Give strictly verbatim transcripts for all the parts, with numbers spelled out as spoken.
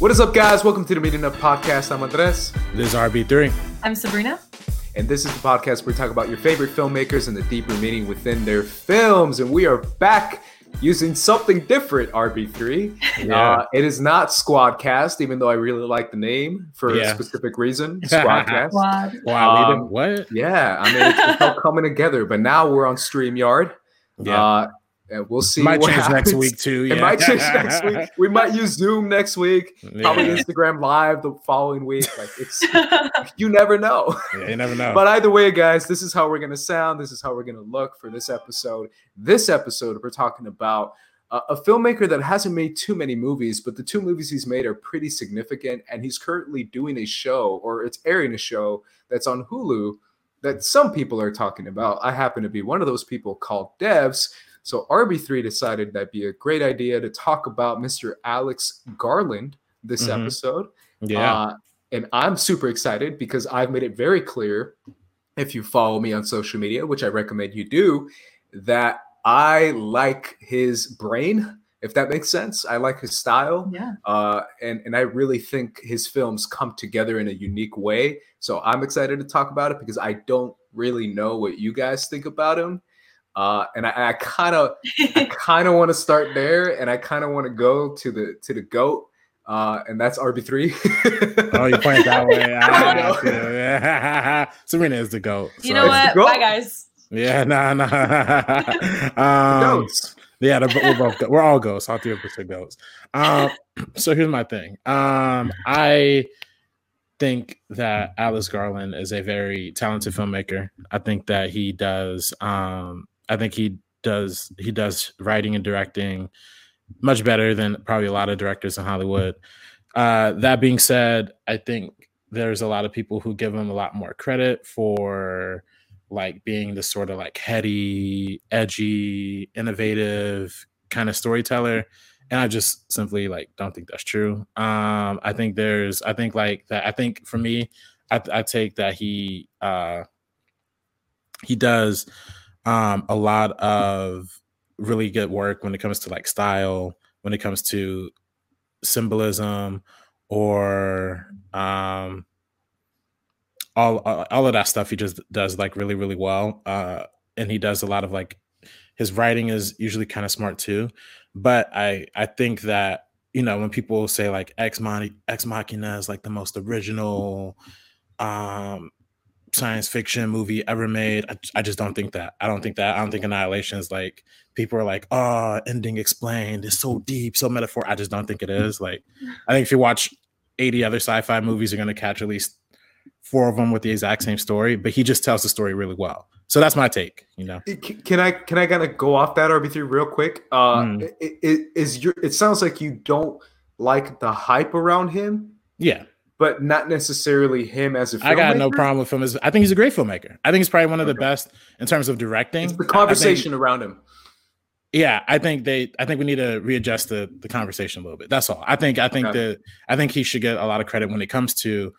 What is up, guys? Welcome to the Meeting Up Podcast. I'm Andres. This is R B three. I'm Sabrina. And this is the podcast where we talk about your favorite filmmakers and the deeper meaning within their films. And we are back using something different, R B three. Yeah. Uh, it is not Squadcast, even though I really like the name for yeah. a specific reason. Squadcast. Squad. Wow, um, what? Yeah, I mean, it's, it's all coming together. But now we're on StreamYard. Yeah. Uh, And we'll see. Might what change happens. next week too. Yeah. It might change next week. We might use Zoom next week. Probably yeah. Instagram Live the following week. Like it's, you never know. Yeah, you never know. But either way, guys, this is how we're gonna sound. This is how we're gonna look for this episode. This episode, we're talking about uh, a filmmaker that hasn't made too many movies, but the two movies he's made are pretty significant. And he's currently doing a show, or it's airing a show that's on Hulu that some people are talking about. I happen to be one of those people, called Devs. So R B three decided that'd be a great idea to talk about Mister Alex Garland this mm-hmm. episode. Yeah. Uh, and I'm super excited because I've made it very clear, if you follow me on social media, which I recommend you do, that I like his brain, if that makes sense. I like his style. Yeah. Uh, and, and I really think his films come together in a unique way. So I'm excited to talk about it because I don't really know what you guys think about him. Uh, and I kind of, I kind of want to start there, and I kind of want to go to the to the GOAT, uh, and that's R B three. Oh, you point that way. I Sabrina is the GOAT. So. You know what? Bye, guys. Yeah, nah, nah. um, goats. Yeah, we're both we're all ghosts. All three of us are ghosts. Um, so here's my thing. Um, I think that Alex Garland is a very talented filmmaker. I think that he does. Um, I think he does he does writing and directing much better than probably a lot of directors in Hollywood. Uh, that being said, I think there's a lot of people who give him a lot more credit for like being the sort of like heady, edgy, innovative kind of storyteller. And I just simply like don't think that's true. Um, I think there's I think like that I think for me, I, I take that he uh, he does Um, a lot of really good work when it comes to like style, when it comes to symbolism, or um, all all of that stuff. He just does like really really well, uh, and he does a lot of like his writing is usually kind of smart too. But I I think that you know when people say like Ex Machina, Ex Machina is like the most original um science fiction movie ever made. I, I just don't think that. I don't think that. I don't think Annihilation is like people are like, oh, ending explained. It's so deep, so metaphor. I just don't think it is. Like, I think if you watch eighty other sci-fi movies, you're going to catch at least four of them with the exact same story. But he just tells the story really well. So that's my take. You know, can I can I kind of go off that R B three real quick? Uh, mm. it, it, is your? It sounds like you don't like the hype around him. Yeah. But not necessarily him as a filmmaker? I got no problem with him. As, I think he's a great filmmaker. I think he's probably one of the okay. best in terms of directing. It's the conversation think, around him. Yeah, I think they. I think we need to readjust the, the conversation a little bit. That's all. I think. I think okay. that. I think he should get a lot of credit when it comes to,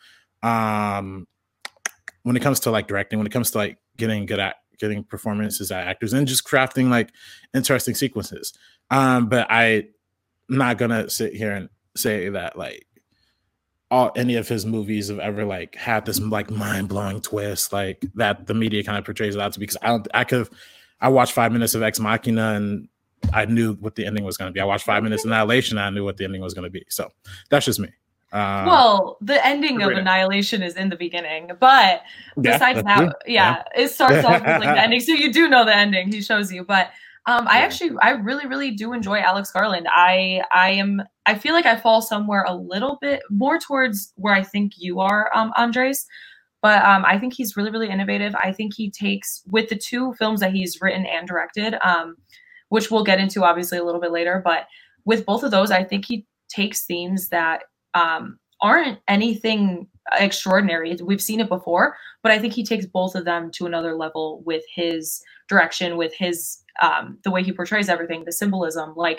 um, when it comes to like directing. When it comes to like getting good at getting performances at actors and just crafting like interesting sequences. Um, but I'm not gonna sit here and say that like. All any of his movies have ever like had this like mind-blowing twist like that the media kind of portrays it out to be, because I don't I could I watched five minutes of Ex Machina and I knew what the ending was going to be. I watched five minutes of Annihilation and I knew what the ending was going to be. So that's just me. Uh, well, the ending of Annihilation is in the beginning, but besides yeah, that, yeah, yeah, it starts off with like the ending, so you do know the ending. He shows you, but um, I yeah. actually I really really do enjoy Alex Garland. I I am. I feel like I fall somewhere a little bit more towards where I think you are, um, Andres. But um, I think he's really, really innovative. I think he takes, with the two films that he's written and directed, um, which we'll get into obviously a little bit later, but with both of those, I think he takes themes that um, aren't anything extraordinary. We've seen it before, but I think he takes both of them to another level with his direction, with his um, the way he portrays everything, the symbolism, like.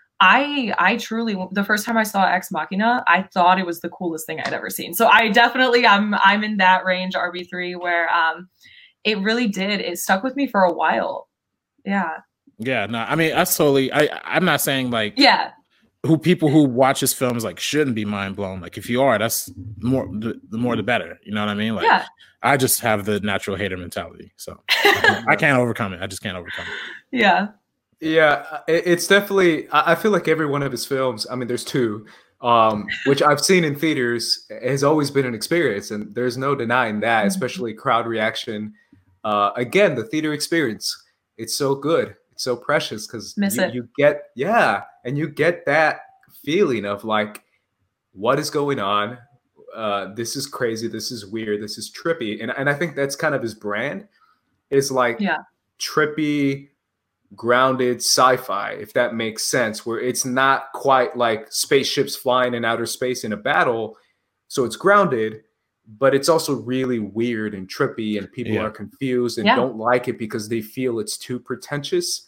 I I truly, the first time I saw Ex Machina, I thought it was the coolest thing I'd ever seen. So I definitely, I'm I'm in that range, R B three, where um, it really did. It stuck with me for a while. Yeah. Yeah, no, I mean, that's totally, I, I'm not saying like, yeah, who people who watch his films like shouldn't be mind blown. Like if you are, that's more the, the more the better. You know what I mean? Like yeah. I just have the natural hater mentality, so I, I can't overcome it. I just can't overcome it. Yeah, yeah. It's definitely. I feel like every one of his films. I mean, there's two, um, which I've seen in theaters, has always been an experience, and there's no denying that. Mm-hmm. Especially crowd reaction. Uh, again, the theater experience. It's so good. It's so precious because you, you get yeah, and you get that feeling of like, what is going on? Uh, this is crazy. This is weird. This is trippy. And, and I think that's kind of his brand is like yeah. trippy, grounded sci-fi, if that makes sense, where it's not quite like spaceships flying in outer space in a battle. So it's grounded, but it's also really weird and trippy and people yeah. are confused and yeah. don't like it because they feel it's too pretentious.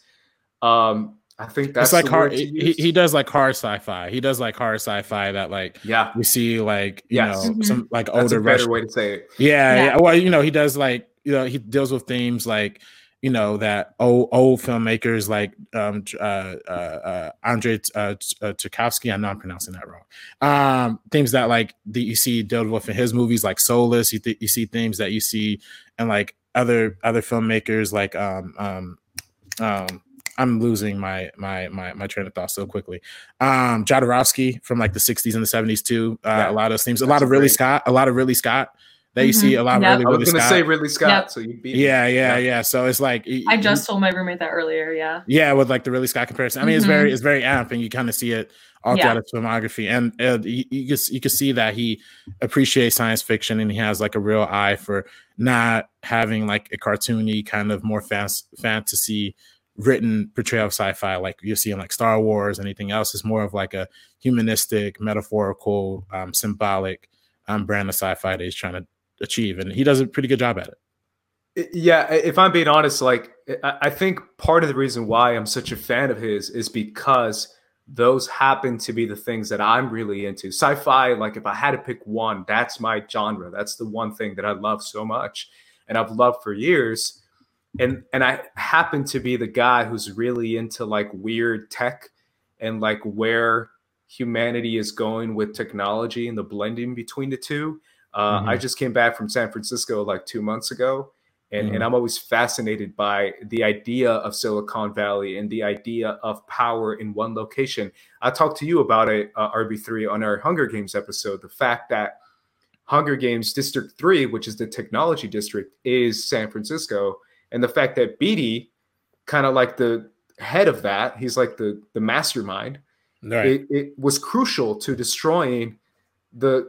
Um, I think that's it's like hard. He, he does like hard sci-fi. He does like hard sci-fi that like yeah we see like you yes. know mm-hmm. some like that's older a better Russian. way to say it. Yeah, yeah, yeah. Well, you know he does like you know he deals with themes like you know that old old filmmakers like um uh uh, uh Andrei uh, uh, Tarkovsky. I know I'm pronouncing that wrong. Um, themes that like the, you see dealt with in his movies like Soulless. You th- you see themes that you see and like other other filmmakers like um um um. I'm losing my my my my train of thought so quickly. Um, Jodorowsky from like the sixties and the seventies too. Uh, yeah, a lot of themes, a lot of Ridley great. Scott, a lot of Ridley Scott. That mm-hmm. you see a lot yep. of Ridley, I was Ridley gonna Scott. say Ridley Scott, yep. so you beat yeah, yeah, yeah, yeah. So it's like I just told my roommate that earlier. Yeah, yeah, with like the Ridley Scott comparison. I mean, mm-hmm. it's very it's very amp, and you kind of see it all throughout yeah. his filmography, and uh, you you can, you can see that he appreciates science fiction, and he has like a real eye for not having like a cartoony kind of more fast fantasy written portrayal of sci-fi like you see in like Star Wars. Anything else is more of like a humanistic, metaphorical, um, symbolic um, brand of sci-fi that he's trying to achieve, and he does a pretty good job at it. Yeah, if I'm being honest, like I think part of the reason why I'm such a fan of his is because those happen to be the things that I'm really into. Sci-fi, like if I had to pick one, that's my genre. That's the one thing that I love so much, and I've loved for years. And and I happen to be the guy who's really into like weird tech and like where humanity is going with technology and the blending between the two. Uh, mm-hmm. I just came back from San Francisco like two months ago, and, mm-hmm. and I'm always fascinated by the idea of Silicon Valley and the idea of power in one location. I talked to you about it, uh, R B three, on our Hunger Games episode, the fact that Hunger Games District three, which is the technology district, is San Francisco. And the fact that Beatty, kind of like the head of that, he's like the, the mastermind, right. it, it was crucial to destroying the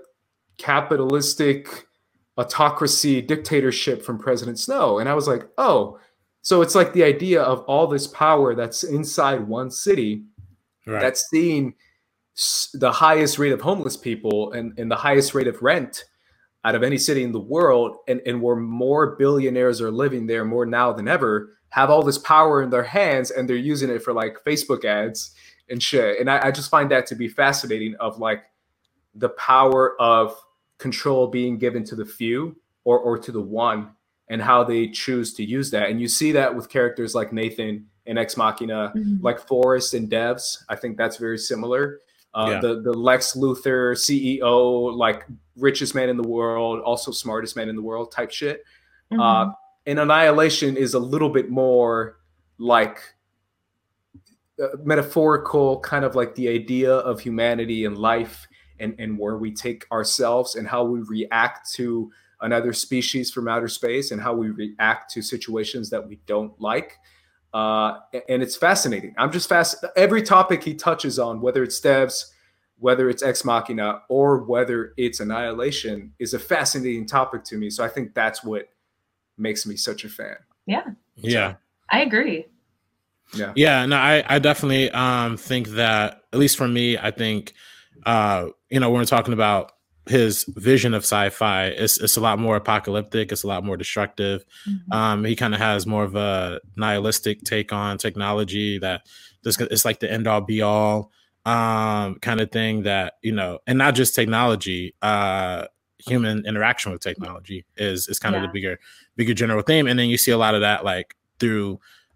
capitalistic autocracy dictatorship from President Snow. And I was like, oh, so it's like the idea of all this power that's inside one city right. that's seeing the highest rate of homeless people and, and the highest rate of rent out of any city in the world, and, and where more billionaires are living there more now than ever, have all this power in their hands, and they're using it for like Facebook ads and shit. And I, I just find that to be fascinating, of like the power of control being given to the few or, or to the one, and how they choose to use that. And you see that with characters like Nathan in Ex Machina, mm-hmm. like Forrest in Devs. I think that's very similar. Uh, yeah. the, the Lex Luthor C E O, like richest man in the world, also smartest man in the world type shit. Mm-hmm. Uh, and Annihilation is a little bit more like uh, metaphorical, kind of like the idea of humanity and life, and, and where we take ourselves and how we react to another species from outer space, and how we react to situations that we don't like. Uh, and it's fascinating. I'm just fast. Every topic he touches on, whether it's Devs, whether it's Ex Machina, or whether it's Annihilation, is a fascinating topic to me. So I think that's what makes me such a fan. Yeah. Yeah. I agree. Yeah. Yeah. No, I, I definitely um, think that, at least for me, I think, uh, you know, when we're talking about his vision of sci-fi, it's, it's a lot more apocalyptic. It's a lot more destructive. Mm-hmm. Um, he kind of has more of a nihilistic take on technology, that this, it's like the end all be all um, kind of thing, that, you know, and not just technology, uh, human interaction with technology is, is kind yeah. of the bigger, bigger general theme. And then you see a lot of that, like through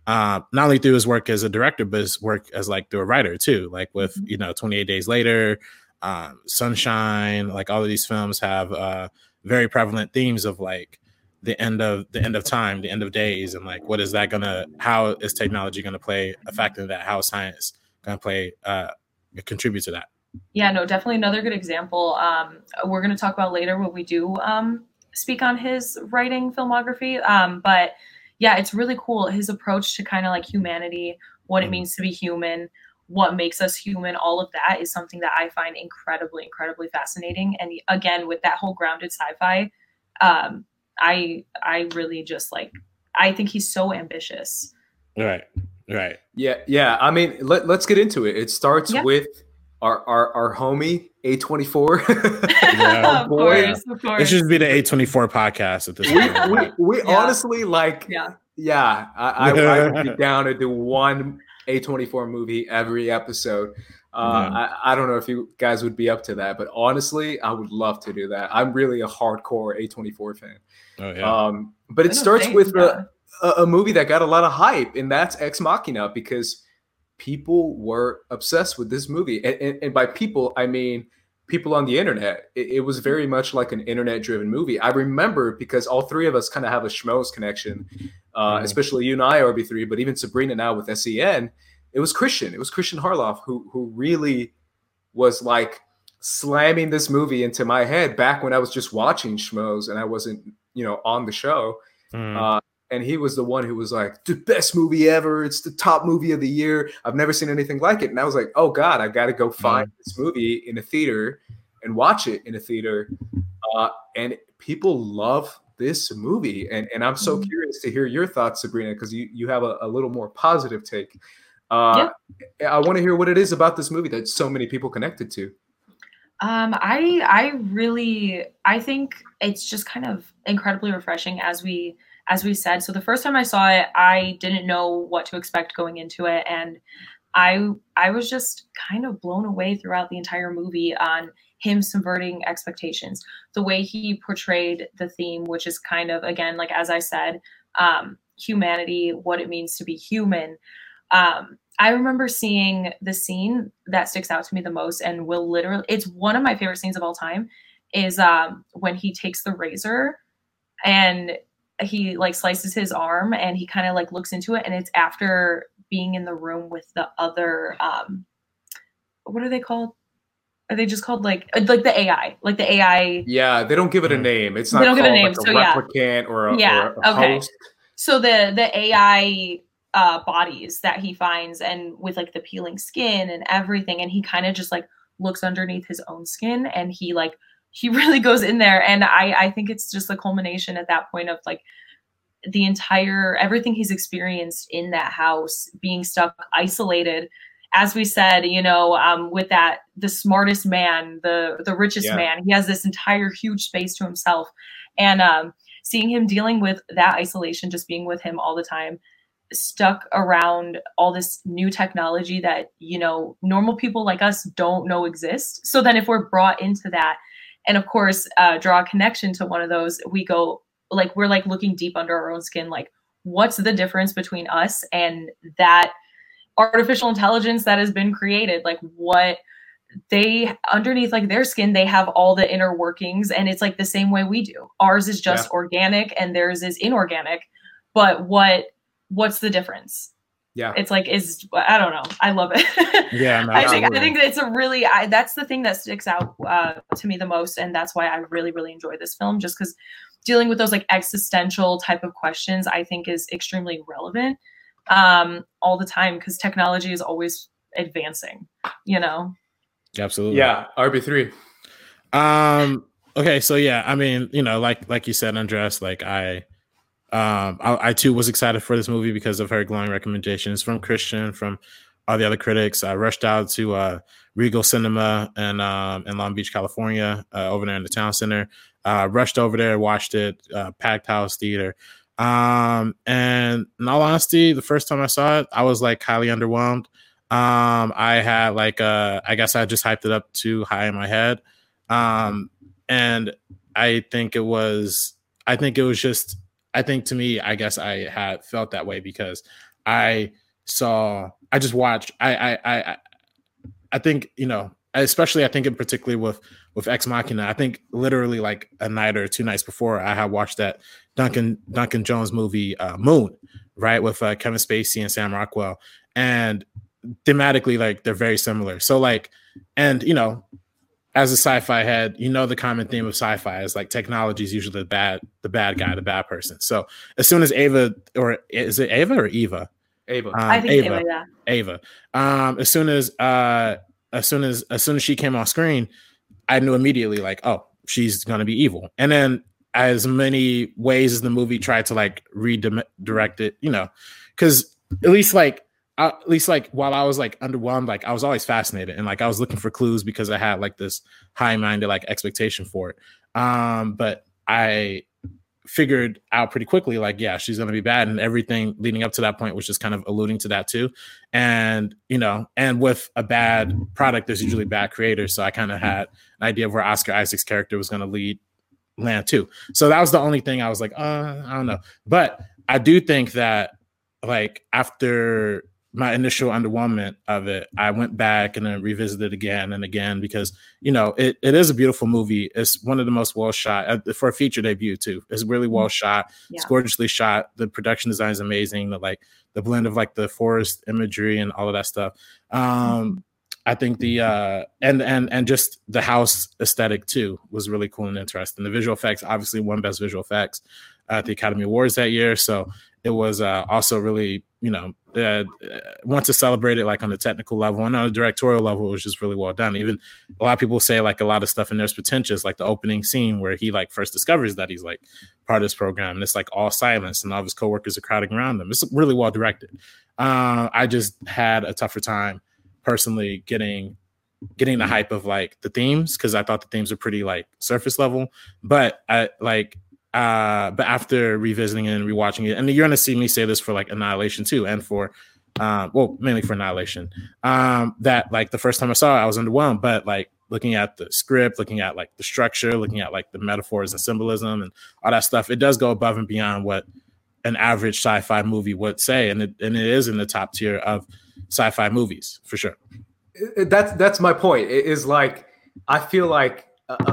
uh, not only through his work as a director, but his work as like through a writer too. Like with you know twenty-eight Days Later, um, Sunshine. Like all of these films have uh, very prevalent themes of like the end of the end of time, the end of days, and like what is that gonna? How is technology gonna play a factor in that? How is science gonna play uh, contribute to that? Yeah, no, definitely another good example. Um, we're going to talk about later when we do um, speak on his writing filmography. Um, but yeah, it's really cool. His approach to kind of like humanity, what it means to be human, what makes us human, all of that is something that I find incredibly, incredibly fascinating. And again, with that whole grounded sci-fi, um, I I really just like, I think he's so ambitious. Right, right. Yeah, yeah. I mean, let, let's get into it. It starts yeah. with Our, our our homie A twenty-four. Yeah, of course, of course. It should be the A twenty-four podcast at this point. We, we, we yeah. honestly like, yeah, yeah I, I, I would be down to do one A twenty-four movie every episode. Uh, yeah. I, I don't know if you guys would be up to that, but honestly, I would love to do that. I'm really a hardcore A twenty-four fan. Oh, yeah. Um, but it starts think, with yeah. a, a movie that got a lot of hype, and that's Ex Machina, because people were obsessed with this movie. And, and, and by people, I mean people on the internet. It, it was very much like an internet-driven movie. I remember because all three of us kind of have a schmoes connection, uh, mm-hmm. especially you and I, R B three, but even Sabrina now with S E N. It was Christian. It was Christian Harloff who who really was like slamming this movie into my head back when I was just watching schmoes and I wasn't, you know, on the show. Mm. Uh, And he was the one who was like, the best movie ever. It's the top movie of the year. I've never seen anything like it. And I was like, oh, God, I got to go find mm. this movie in a theater and watch it in a theater. Uh, and people love this movie. And, and I'm so mm. curious to hear your thoughts, Sabrina, because you, you have a, a little more positive take. Uh, yeah. I want to hear what it is about this movie that so many people connected to. Um, I I really, I think it's just kind of incredibly refreshing as we As we said. So the first time I saw it, I didn't know what to expect going into it. And I I was just kind of blown away throughout the entire movie on him subverting expectations. The way he portrayed the theme, which is kind of, again, like as I said, um, humanity, what it means to be human. Um, I remember seeing the scene that sticks out to me the most and will literally, it's one of my favorite scenes of all time, is um, when he takes the razor and he like slices his arm and he kind of like looks into it, and it's after being in the room with the other um what are they called? Are they just called like like the A I? Like the A I. Yeah, they don't give it a name. It's not they don't called give it a name, like a so replicant yeah. or a, yeah. or a okay. host. So the the A I uh bodies that he finds, and with like the peeling skin and everything, and he kind of just like looks underneath his own skin, and he like he really goes in there. And I, I think it's just the culmination at that point of like the entire, everything he's experienced in that house, being stuck, isolated, as we said, you know, um, with that, the smartest man, the, the richest yeah. man, he has this entire huge space to himself. And um, seeing him dealing with that isolation, just being with him all the time, stuck around all this new technology that, you know, normal people like us don't know exist. So then if we're brought into that, and of course, uh, draw a connection to one of those, we go like, we're like looking deep under our own skin. Like, what's the difference between us and that artificial intelligence that has been created? Like, what they underneath like their skin, they have all the inner workings, and it's like the same way we do. Ours is just yeah. organic and theirs is inorganic. But what, what's the difference? Yeah. It's like, is, I don't know. I love it. Yeah. No, I think, I think it's a really, I, that's the thing that sticks out uh, to me the most. And that's why I really, really enjoy this film, just because dealing with those like existential type of questions, I think is extremely relevant um, all the time, because technology is always advancing, you know? Absolutely. Yeah. R B three. Um, okay. So yeah, I mean, you know, like, like you said, Andres, like I, Um, I, I too was excited for this movie because of her glowing recommendations from Christian, from all the other critics. I rushed out to uh, Regal Cinema and um, in Long Beach, California, uh, over there in the town center. Uh, rushed over there, watched it, uh, packed house theater. Um, and in all honesty, the first time I saw it, I was like highly underwhelmed. Um, I had like, uh, I guess I just hyped it up too high in my head. Um, and I think it was, I think it was just, I think to me, I guess I had felt that way because I saw, I just watched, I, I, I, I think, you know, especially I think in particularly with, with Ex Machina, I think literally like a night or two nights before I had watched that Duncan, Duncan Jones movie, uh, Moon, right. With uh, Kevin Spacey and Sam Rockwell. And thematically, like they're very similar. So like, and you know, as a sci-fi head, you know, the common theme of sci-fi is like technology is usually the bad, the bad guy, the bad person. So as soon as Ava, or is it Ava or Eva? Ava. Um, I think Ava, Ava yeah. Ava. Um, as soon as, uh, as soon as, as soon as she came on screen, I knew immediately like, oh, she's going to be evil. And then as many ways as the movie tried to like redirect it, you know, because at least like, Uh, at least like while I was like underwhelmed, like I was always fascinated and like I was looking for clues because I had like this high-minded like expectation for it. Um, but I figured out pretty quickly, like, yeah, she's gonna be bad, and everything leading up to that point was just kind of alluding to that too. And you know, and with a bad product, there's usually bad creators. So I kind of had an idea of where Oscar Isaac's character was gonna lead land too. So that was the only thing I was like, uh, I don't know. But I do think that like after my initial underwhelmment of it, I went back and then revisited again and again because, you know, it, it is a beautiful movie. It's one of the most well shot uh, for a feature debut too. It's really well shot. Yeah. It's gorgeously shot. The production design is amazing. The like the blend of like the forest imagery and all of that stuff. Um, I think the uh, and and and just the house aesthetic too was really cool and interesting. The visual effects obviously won Best Visual Effects at the Academy Awards that year, so it was uh, also really, you know, uh, want to celebrate it like on the technical level and on a directorial level, it was just really well done. Even a lot of people say like a lot of stuff in there's pretentious, like the opening scene where he like first discovers that he's like part of this program and it's like all silence and all of his coworkers are crowding around him. It's really well directed. Uh, I just had a tougher time personally getting getting the hype of like the themes because I thought the themes were pretty like surface level, but I like Uh, but after revisiting it and rewatching it, and you're going to see me say this for like Annihilation too, and for, uh, well, mainly for Annihilation, um, that like the first time I saw it, I was underwhelmed, but like looking at the script, looking at like the structure, looking at like the metaphors and symbolism and all that stuff, it does go above and beyond what an average sci-fi movie would say. And it, and it is in the top tier of sci-fi movies for sure. That's, that's my point. It is like, I feel like, uh,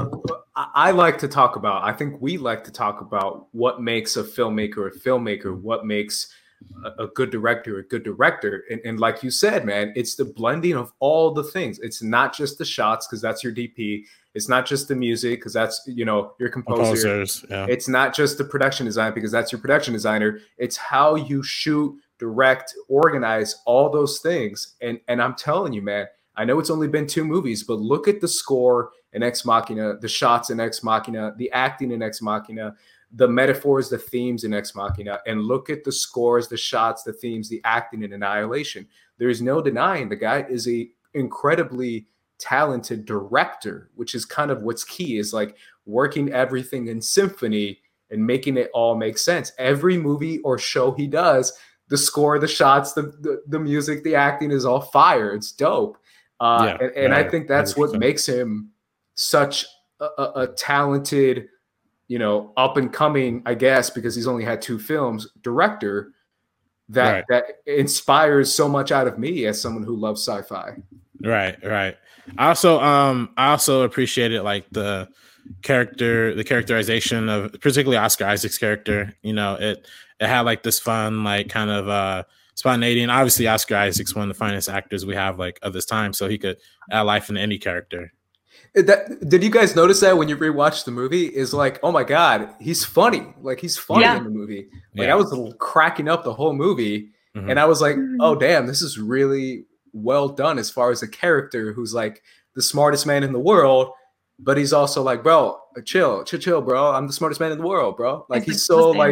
I like to talk about, I think we like to talk about what makes a filmmaker a filmmaker, what makes a, a good director a good director. And, and like you said, man, it's the blending of all the things. It's not just the shots because that's your D P. It's not just the music because that's, you know, your composer. Composers, yeah. It's not just the production design because that's your production designer. It's how you shoot, direct, organize, all those things. And, and I'm telling you, man, I know it's only been two movies, but look at the score in Ex Machina, the shots in Ex Machina, the acting in Ex Machina, the metaphors, the themes in Ex Machina, and look at the scores, the shots, the themes, the acting in Annihilation. There is no denying the guy is a incredibly talented director, which is kind of what's key, is like working everything in symphony and making it all make sense. Every movie or show he does, the score, the shots, the the, the music, the acting is all fire. It's dope. Uh, yeah, and and yeah, I think that's one hundred percent what makes him such a, a, a talented, you know, up and coming, I guess, because he's only had two films, director that right. that inspires so much out of me as someone who loves sci-fi. Right, right. I also um I also appreciated like the character, the characterization of particularly Oscar Isaac's character. You know, it it had like this fun, like kind of uh spontaneity, and obviously Oscar Isaac's one of the finest actors we have like of this time, so he could add life into any character. That, did you guys notice that when you rewatch the movie? Is like, oh my god, he's funny. Like he's funny yeah. in the movie. Like yeah. I was cracking up the whole movie, mm-hmm. and I was like, oh damn, this is really well done as far as a character who's like the smartest man in the world, but he's also like, bro, chill, chill, chill, bro. I'm the smartest man in the world, bro. Like he's so like,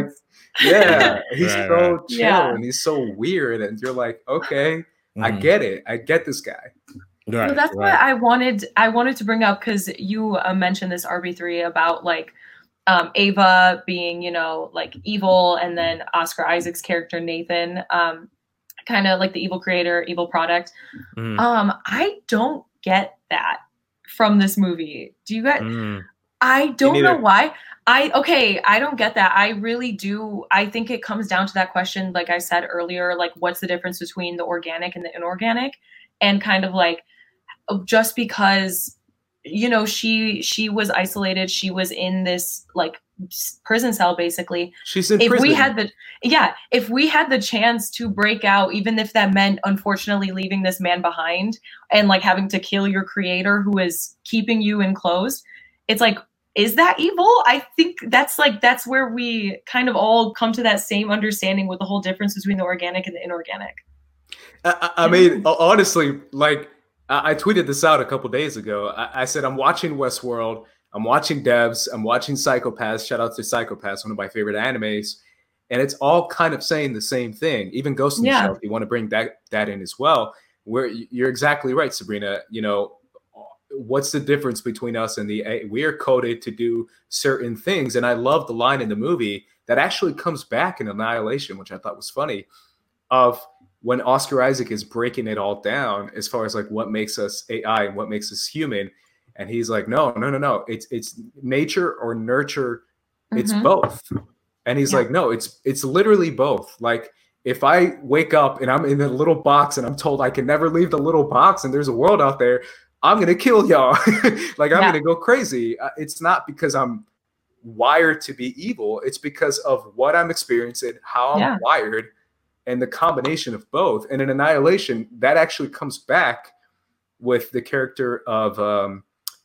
yeah, he's right, so right. chill yeah. and he's so weird, and you're like, okay, mm-hmm. I get it. I get this guy. Right, so that's right. what I wanted. I wanted to bring up because you uh, mentioned this R B three about like um, Ava being, you know, like evil, and then Oscar Isaac's character Nathan, um, kind of like the evil creator, evil product. Mm. Um, I don't get that from this movie. Do you guys? Mm. I don't know why. I okay, I don't get that. I really do. I think it comes down to that question, like I said earlier, like what's the difference between the organic and the inorganic? And kind of like just because, you know, she she was isolated, she was in this like prison cell basically. She's in if prison. we had the yeah, if we had the chance to break out, even if that meant unfortunately leaving this man behind and like having to kill your creator who is keeping you enclosed, it's like, is that evil? I think that's like, that's where we kind of all come to that same understanding with the whole difference between the organic and the inorganic. I, I mean, honestly, like I tweeted this out a couple days ago. I, I said, I'm watching Westworld. I'm watching Devs. I'm watching Psycho-Pass. Shout out to Psycho-Pass, one of my favorite animes. And it's all kind of saying the same thing. Even Ghost in the Yeah. Shell, if you want to bring that, that in as well, where you're exactly right, Sabrina. You know, what's the difference between us and the, we are coded to do certain things. And I love the line in the movie that actually comes back in Annihilation, which I thought was funny, of when Oscar Isaac is breaking it all down as far as like what makes us A I and what makes us human. And he's like, no, no, no, no. It's, it's nature or nurture. It's Mhm. both. And he's Yeah. like, no, it's, it's literally both. Like, if I wake up and I'm in a little box and I'm told I can never leave the little box and there's a world out there, I'm going to kill y'all. Like, I'm Yeah. going to go crazy. Uh, It's not because I'm wired to be evil. It's because of what I'm experiencing, how I'm Yeah. wired, and the combination of both. And in Annihilation, that actually comes back with the character of, um,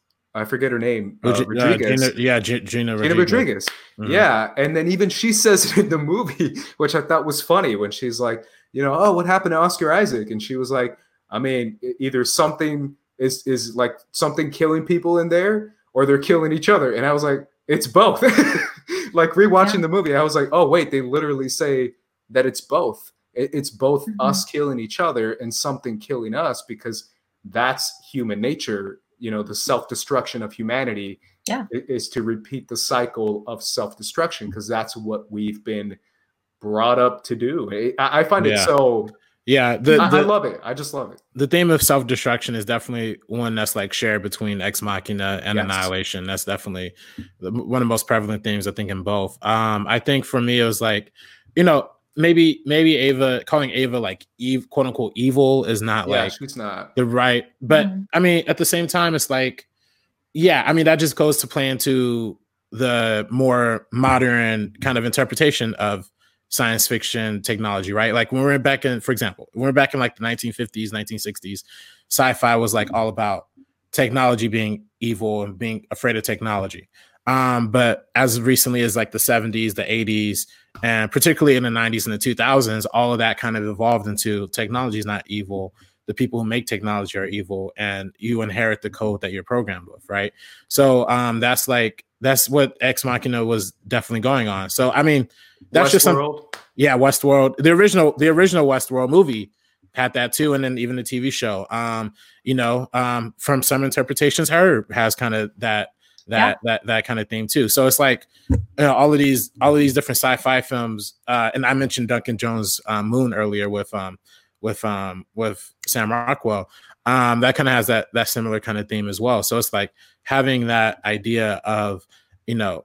I forget her name, uh, G- uh, Rodriguez. Gina, yeah, G- Gina Rodriguez. Gina Rodriguez. Mhm. Yeah. And then even she says it in the movie, which I thought was funny when she's like, you know, oh, what happened to Oscar Isaac? And she was like, I mean, e- either something is, is like something killing people in there or they're killing each other. And I was like, it's both. Like rewatching Yeah. the movie, I was like, oh, wait, they literally say that it's both. It- It's both Mhm. us killing each other and something killing us, because that's human nature. You know, the self-destruction of humanity Yeah. i- is to repeat the cycle of self-destruction, because that's what we've been brought up to do. I, I find it Yeah. so, Yeah, the, I, I the, love it. I just love it. the theme of self-destruction is definitely one that's like shared between Ex Machina and Yes. Annihilation. That's definitely the, one of the most prevalent themes, I think, in both. Um, I think for me, it was like, you know, maybe maybe Ava, calling Ava like Eve, quote unquote evil, is not Yeah, like she's not. the right. But Mhm. I mean, at the same time, it's like, yeah, I mean, that just goes to play into the more modern kind of interpretation of science fiction technology, right? Like when we're back in, for example, when we're back in like the nineteen fifties, nineteen sixties, sci-fi was like all about technology being evil and being afraid of technology. Um, but as recently as like the seventies, the eighties, and particularly in the nineties and the two thousands, all of that kind of evolved into technology is not evil. The people who make technology are evil, and you inherit the code that you're programmed with, right? So um, that's like, that's what Ex Machina was definitely going on. So, I mean, that's just some, Westworld. yeah, Westworld. The original, the original Westworld movie had that too, and then even the T V show. Um, you know, um, from some interpretations, Her has kind of that that Yeah. that that kind of theme too. So it's like, you know, all of these all of these different sci-fi films. Uh, and I mentioned Duncan Jones' um, Moon earlier with um with um with Sam Rockwell. Um, that kind of has that that similar kind of theme as well. So it's like having that idea of, you know,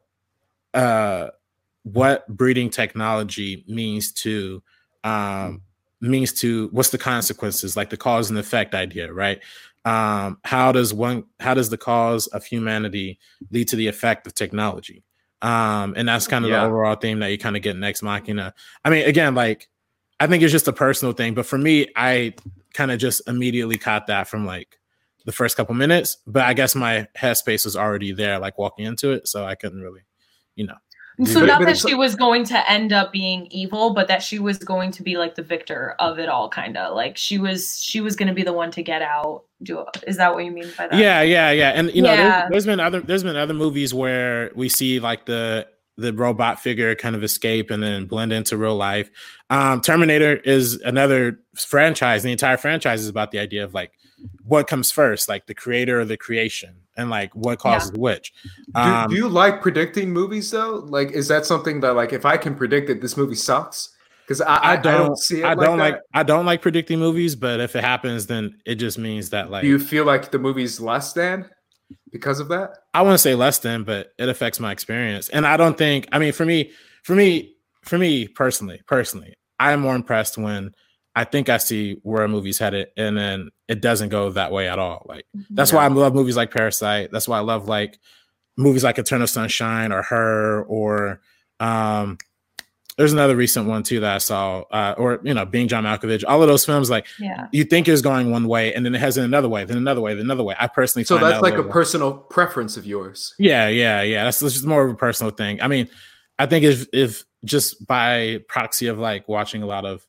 uh. what breeding technology means to um means to what's the consequences, like the cause and effect idea, right? Um how does one how does the cause of humanity lead to the effect of technology? Um and that's kind of Yeah. the overall theme that you kind of get in Ex Machina. I mean, again, like I think it's just a personal thing, but for me, I kind of just immediately caught that from like the first couple minutes, but I guess my headspace was already there, like walking into it, so I couldn't really, you know. So But- not but that it's she like- was going to end up being evil, but that she was going to be like the victor of it all, kind of like she was. She was going to be the one to get out. Do is that what you mean by that? Yeah, yeah, yeah. And you know, Yeah. there's, there's been other there's been other movies where we see like the the robot figure kind of escape and then blend into real life. Um, Terminator is another franchise. The entire franchise is about the idea of like what comes first, like the creator or the creation, and like what causes which. Do, Um, do you like predicting movies though? Like, is that something that like, if I can predict that this movie sucks? Because I, I, I don't see it I like don't that. like I don't like predicting movies, but if it happens, then it just means that like Do you feel like the movie's less than? because of that? I wouldn't say less than, but it affects my experience. And I don't think, I mean, for me, for me, for me personally, personally, I'm more impressed when I think I see where a movie's headed and then it doesn't go that way at all. Like, that's yeah. why I love movies like Parasite. That's why I love like movies like Eternal Sunshine or Her, or um, there's another recent one too that I saw, uh, or, you know, Being John Malkovich, all of those films, like yeah. you think it's going one way and then it has another way, then another way, then another way. I personally so find that's that like a way. personal preference of yours. Yeah, yeah, yeah. That's, that's just more of a personal thing. I mean, I think if if just by proxy of like watching a lot of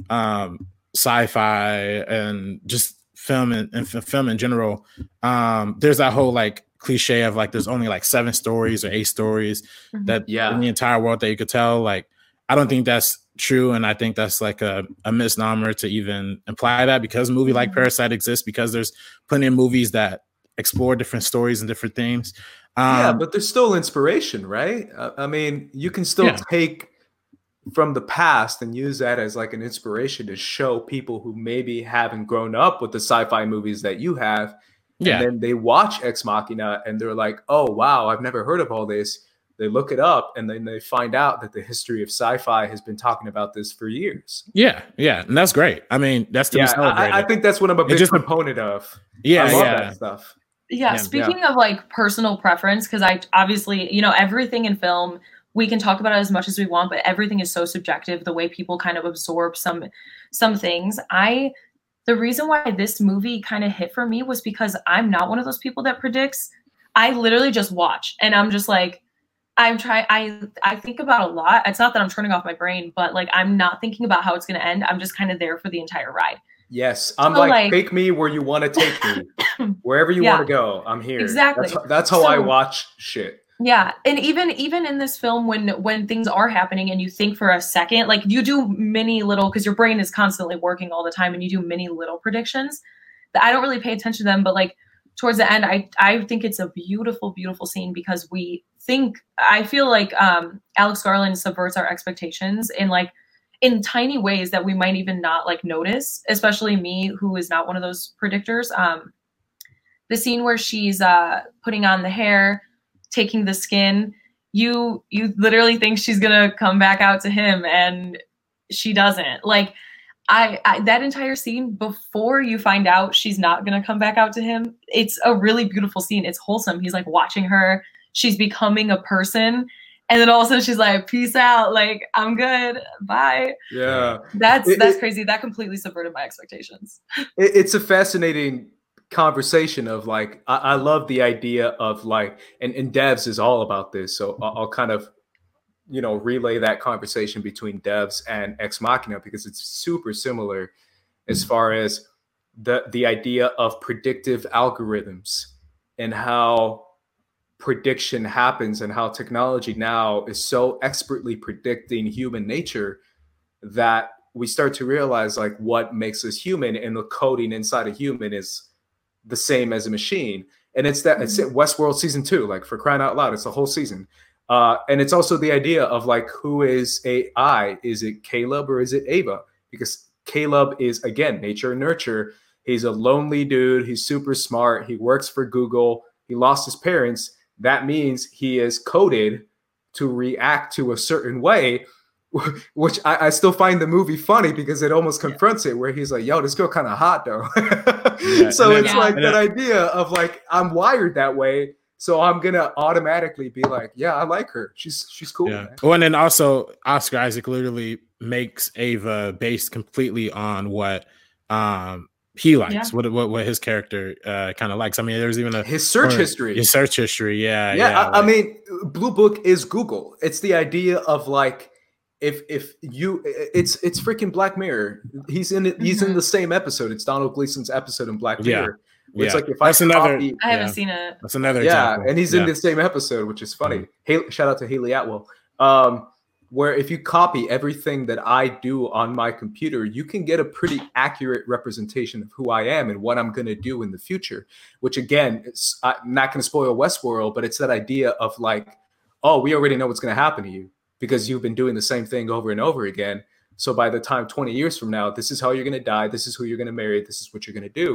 um, sci-fi and just film and, and film in general, um, there's that whole like cliche of like there's only like seven stories or eight stories mm-hmm. that yeah. in the entire world that you could tell. Like, I don't think that's true, and I think that's like a, a misnomer to even imply that, because a movie like Parasite exists because there's plenty of movies that explore different stories and different themes. Um, yeah, but there's still inspiration, right? Uh, I mean, you can still yeah. take from the past and use that as like an inspiration to show people who maybe haven't grown up with the sci-fi movies that you have. Yeah. And then they watch Ex Machina and they're like, oh, wow, I've never heard of all this. They look it up and then they find out that the history of sci-fi has been talking about this for years. Yeah, yeah. And that's great. I mean, that's to yeah, be celebrated. I, I think that's what I'm a big just, proponent of. Yeah, I love yeah. that stuff. Yeah, Yeah, speaking yeah. of like personal preference, because I obviously, you know, everything in film, we can talk about it as much as we want, but everything is so subjective, the way people kind of absorb some some things. I the reason why this movie kind of hit for me was because I'm not one of those people that predicts. I literally just watch and I'm just like, I'm trying, I I think about a lot. It's not that I'm turning off my brain, but like I'm not thinking about how it's gonna end. I'm just kind of there for the entire ride. Yes, I'm So, like, like- take me where you want to take me. Wherever you Yeah. want to go, I'm here. Exactly. That's, that's how So- I watch shit. Yeah, and even even in this film, when when things are happening and you think for a second, like you do many little, because your brain is constantly working all the time, and you do many little predictions that I don't really pay attention to them, but like towards the end, I I think it's a beautiful, beautiful scene because we think, I feel like um, Alex Garland subverts our expectations in like in tiny ways that we might even not like notice, especially me, who is not one of those predictors. Um, the scene where she's uh, putting on the hair, taking the skin, you you literally think she's gonna come back out to him, and she doesn't. Like I, I that entire scene before you find out she's not gonna come back out to him, it's a really beautiful scene. It's wholesome. He's like watching her. She's becoming a person. And then all of a sudden she's like, peace out. Like, I'm good. Bye. Yeah. That's It- that's it- crazy. That completely subverted my expectations. It, it's a fascinating conversation of like, I, I love the idea of like, and, and Devs is all about this. So I'll, I'll kind of, you know, relay that conversation between Devs and Ex Machina because it's super similar as far as the the idea of predictive algorithms and how prediction happens and how technology now is so expertly predicting human nature that we start to realize like what makes us human, and the coding inside a human is the same as a machine. And it's that it's Westworld season two, like for crying out loud, it's the whole season. Uh, and it's also the idea of like, who is A I? Is it Caleb or is it Ava? Because Caleb is, again, nature and nurture. He's a lonely dude. He's super smart. He works for Google. He lost his parents. That means he is coded to react to a certain way, which I, I still find the movie funny because it almost confronts it, where he's like, yo, this girl kind of hot though. Yeah, so then, it's yeah. like then, that idea of like, I'm wired that way. So I'm going to automatically be like, yeah, I like her. She's, she's cool. Yeah. Man. Well, and then also Oscar Isaac literally makes Ava based completely on what um, he likes, Yeah. what, what what his character uh, kind of likes. I mean, there's even a His search or, history. His search history. Yeah. Yeah. Yeah. I, I like- mean, Blue Book is Google. It's the idea of like, if if you it's it's freaking Black Mirror. He's in it. He's in Mhm. the same episode. It's Donald Gleason's episode in Black Yeah. Mirror. Where It's yeah. like if That's I another- copy, I haven't Yeah. seen it. That's another yeah, example. and he's yeah. in the same episode, which is funny. Haley, shout out to Haley Atwell. Um, where if you copy everything that I do on my computer, you can get a pretty accurate representation of who I am and what I'm going to do in the future. Which again, it's I'm not going to spoil Westworld, but it's that idea of like, oh, we already know what's going to happen to you because you've been doing the same thing over and over again. So by the time twenty years from now, this is how you're going to die. This is who you're going to marry. This is what you're going to do.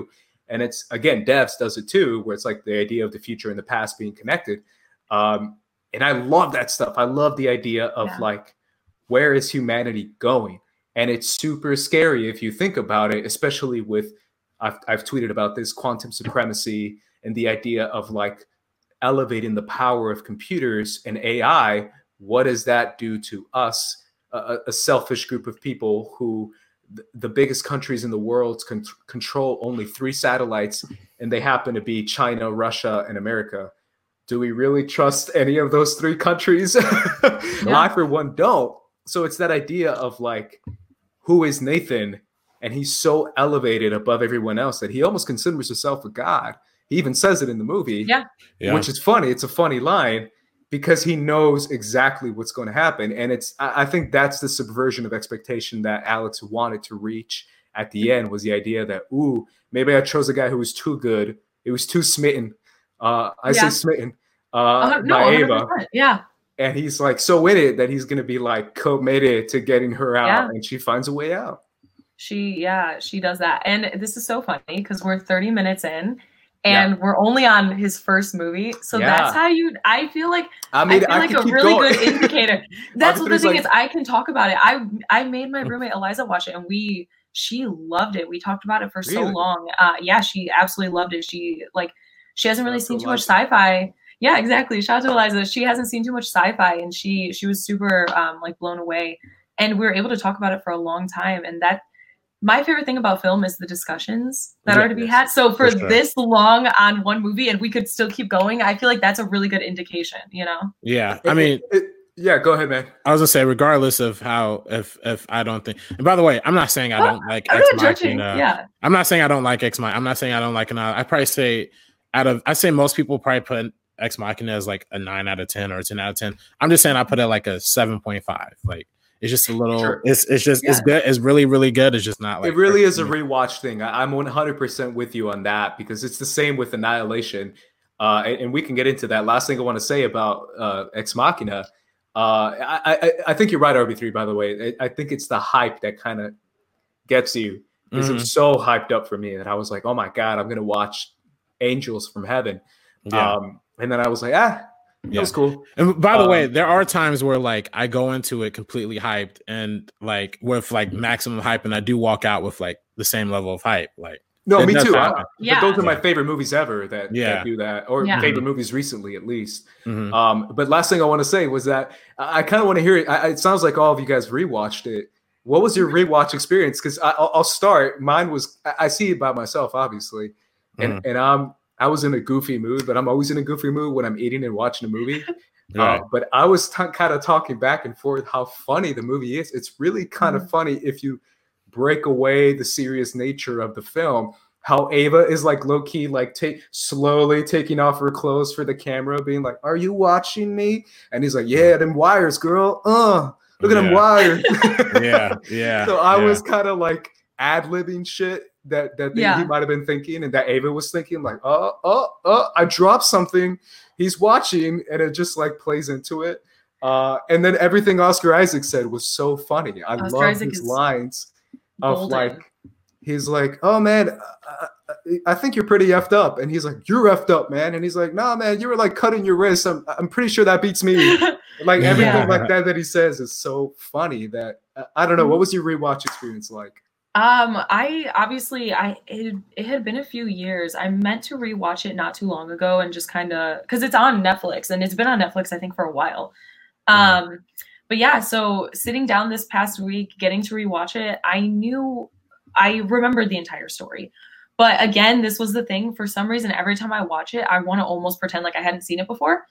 And it's, again, Devs does it too, where it's like the idea of the future and the past being connected. Um, and I love that stuff. I love the idea of yeah. like, where is humanity going? And it's super scary if you think about it, especially with, I've, I've tweeted about this, quantum supremacy and the idea of like elevating the power of computers and A I. What does that do to us, a, a selfish group of people who the biggest countries in the world can control only three satellites, and they happen to be China, Russia, and America. Do we really trust any of those three countries? Yeah. I, for one, don't. So it's that idea of like, who is Nathan? And he's so elevated above everyone else that he almost considers himself a god. He even says it in the movie, yeah. Yeah. which is funny. It's a funny line, because he knows exactly what's going to happen. And it's, I think that's the subversion of expectation that Alex wanted to reach at the end, was the idea that, ooh, maybe I chose a guy who was too good. It was too smitten. Uh, I yeah. say smitten uh, uh, no, by Ava. Yeah. And he's like so in it that he's going to be like committed to getting her out, yeah. and she finds a way out. She, yeah, she does that. And this is so funny because we're thirty minutes in. And yeah. we're only on his first movie. So yeah. that's how you, I feel like, I, mean, I feel I like a really going. good indicator. That's what the thing like, is, I can talk about it. I I made my roommate Eliza watch it, and we, she loved it. We talked about it for really? so long. Uh, yeah, she absolutely loved it. She, like, she hasn't really Shout seen too much sci-fi. Yeah, exactly. Shout out to Eliza. She hasn't seen too much sci-fi, and she, she was super, um, like, blown away. And we were able to talk about it for a long time. And that, my favorite thing about film is the discussions that yeah, are to be had. So for, for sure. this long on one movie and we could still keep going, I feel like that's a really good indication, you know? Yeah. I mean, it, it, yeah, go ahead, man. I was gonna say, regardless of how, if, if I don't think, and by the way, I'm not saying I don't oh, like I'm Ex not judging. Machina. Yeah. I'm not saying I don't like Ex Machina. I'm not saying I don't like it. I probably say out of, I say most people probably put Ex Machina as like a nine out of ten or a ten out of ten. I'm just saying I put it like a seven point five. Like, it's just a little, sure. it's it's just, yeah. it's good. It's really, really good. It's just not like. It really is a rewatch thing. I, I'm one hundred percent with you on that, because it's the same with Annihilation. Uh, and, and we can get into that. Last thing I want to say about uh, Ex Machina. Uh, I, I, I think you're right, R B three, by the way. I, I think it's the hype that kind of gets you. Because mm-hmm. it was so hyped up for me that I was like, oh my God, I'm going to watch Angels from Heaven. Yeah. Um, and then I was like, ah. Yeah. That was cool. And by the um, way, there are times where like I go into it completely hyped and like with like maximum hype, and I do walk out with like the same level of hype. Like no, me too. I, yeah. But those are my favorite movies ever that, yeah. that do that, or yeah. favorite movies recently at least. Mm-hmm. Um, but last thing I want to say was that I, I kind of want to hear it. I, it sounds like all of you guys rewatched it. What was your rewatch experience? Because I'll, I'll start. Mine was I, I see it by myself, obviously, and mm-hmm. and I'm. I was in a goofy mood, but I'm always in a goofy mood when I'm eating and watching a movie. Right. Uh, but I was t- kind of talking back and forth how funny the movie is. It's really kind mm-hmm. of funny if you break away the serious nature of the film. How Ava is like low key, like take slowly taking off her clothes for the camera, being like, "Are you watching me?" And he's like, "Yeah, them wires, girl. Uh, look at yeah. them wires." yeah, yeah. So I yeah. was kind of like ad-libbing shit that that yeah. he might have been thinking, and that Ava was thinking, like, oh, oh, oh, I dropped something. He's watching, and it just like plays into it. Uh, and then everything Oscar Isaac said was so funny. I Oscar love Isaac his lines of golden. like, he's like, oh man, I, I think you're pretty effed up, and he's like, you're effed up, man, and he's like, nah, man, you were like cutting your wrist. I'm, I'm pretty sure that beats me. Like everything yeah. like that that he says is so funny that I don't know. What was your rewatch experience like? Um, I obviously I it, it had been a few years. I meant to rewatch it not too long ago and just kind of because it's on Netflix and it's been on Netflix I think for a while. Mm-hmm. Um, but yeah, so sitting down this past week, getting to rewatch it, I knew I remembered the entire story. But again, this was the thing. For some reason, every time I watch it, I want to almost pretend like I hadn't seen it before.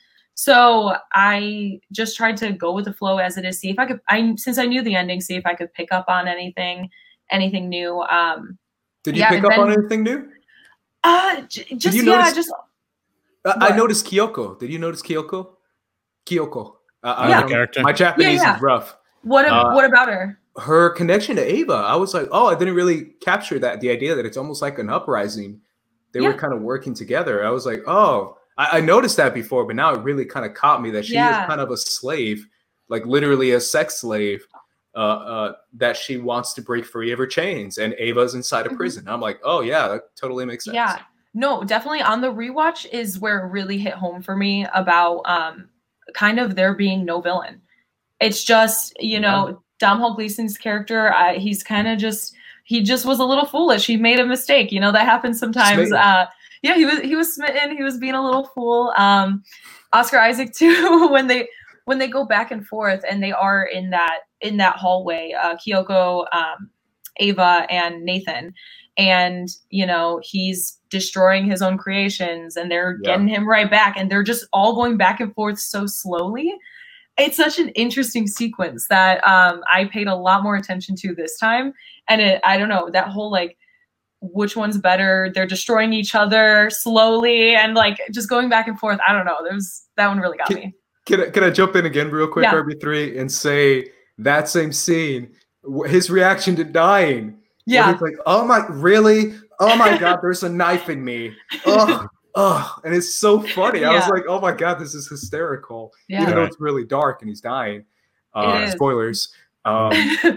So I just tried to go with the flow as it is. See if I could. I since I knew the ending, see if I could pick up on anything. Anything new? Um, Did you yeah, pick up then, on anything new? Uh, j- just yeah, notice, just. Uh, I noticed Kyoko. Did you notice Kyoko? Kyoko. Uh, yeah. character. My Japanese yeah, yeah. is rough. What? Uh, what about her? Her connection to Ava. I was like, oh, I didn't really capture that. The idea that it's almost like an uprising. They yeah. were kind of working together. I was like, oh, I, I noticed that before, but now it really kind of caught me that she yeah. is kind of a slave, like literally a sex slave. uh, uh, that she wants to break free of her chains, and Ava's inside a mm-hmm. prison. I'm like, oh yeah, that totally makes sense. Yeah, no, definitely on the rewatch is where it really hit home for me about um, kind of there being no villain. It's just, you know, yeah. Domhnall Gleeson's character, uh, he's kind of just, he just was a little foolish. He made a mistake. You know, that happens sometimes. Uh, yeah, he was, he was smitten. He was being a little fool. Um, Oscar Isaac too, when they, when they go back and forth and they are in that, in that hallway, uh, Kyoko, um, Ava and Nathan, and, you know, he's destroying his own creations and they're yeah. getting him right back. And they're just all going back and forth so slowly. It's such an interesting sequence that um, I paid a lot more attention to this time. And it, I don't know, that whole like, which one's better? They're destroying each other slowly and like just going back and forth. I don't know. There's that one really got can, me. Can I, can I jump in again real quick, yeah. R B three, and say that same scene, his reaction to dying. Yeah. He's like, oh my, really? Oh my God, there's a knife in me. Oh. Oh, and it's so funny. Yeah. I was like, oh my God, this is hysterical. Yeah. Even though it's really dark and he's dying. Uh, spoilers. Um,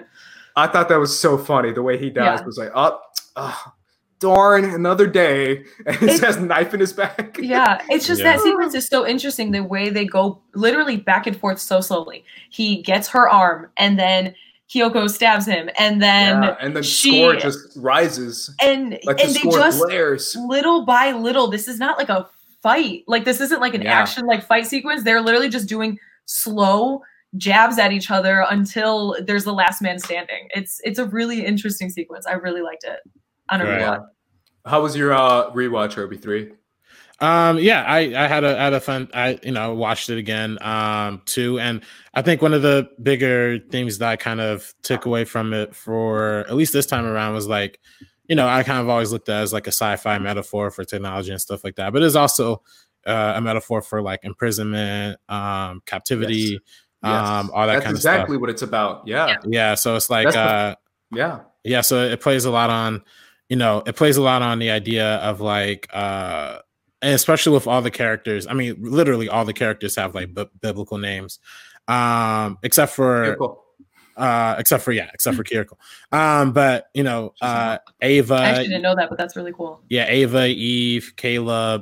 I thought that was so funny. The way he dies yeah. was like, oh, oh, darn, another day. And he has a knife in his back. Yeah, it's just yeah. that sequence is so interesting. The way they go literally back and forth so slowly. He gets her arm and then Kyoko stabs him, and then yeah, and then she, score just rises, and like and the they just blares. Little by little. This is not like a fight. Like this isn't like an yeah. action like fight sequence. They're literally just doing slow jabs at each other until there's the last man standing. It's it's a really interesting sequence. I really liked it. On a right. rewatch. How was your uh, rewatch, R B three? Um, yeah, I, I had a, had a fun, I, you know, watched it again, um, too. And I think one of the bigger themes that I kind of took away from it for at least this time around was like, you know, I kind of always looked at it as like a sci-fi metaphor for technology and stuff like that, but it's also uh, a metaphor for like imprisonment, um, captivity, yes. um, yes. all that That's kind of exactly stuff. Exactly what it's about. Yeah. Yeah. So it's like, the, uh, yeah. Yeah. So it plays a lot on, you know, it plays a lot on the idea of like, uh, and especially with all the characters, I mean, literally all the characters have like b- biblical names, um, except for, Kirkle. uh, except for yeah, except for Kirkle. Um, but you know, uh, Ava. I actually didn't know that, but that's really cool. Yeah, Ava, Eve, Caleb,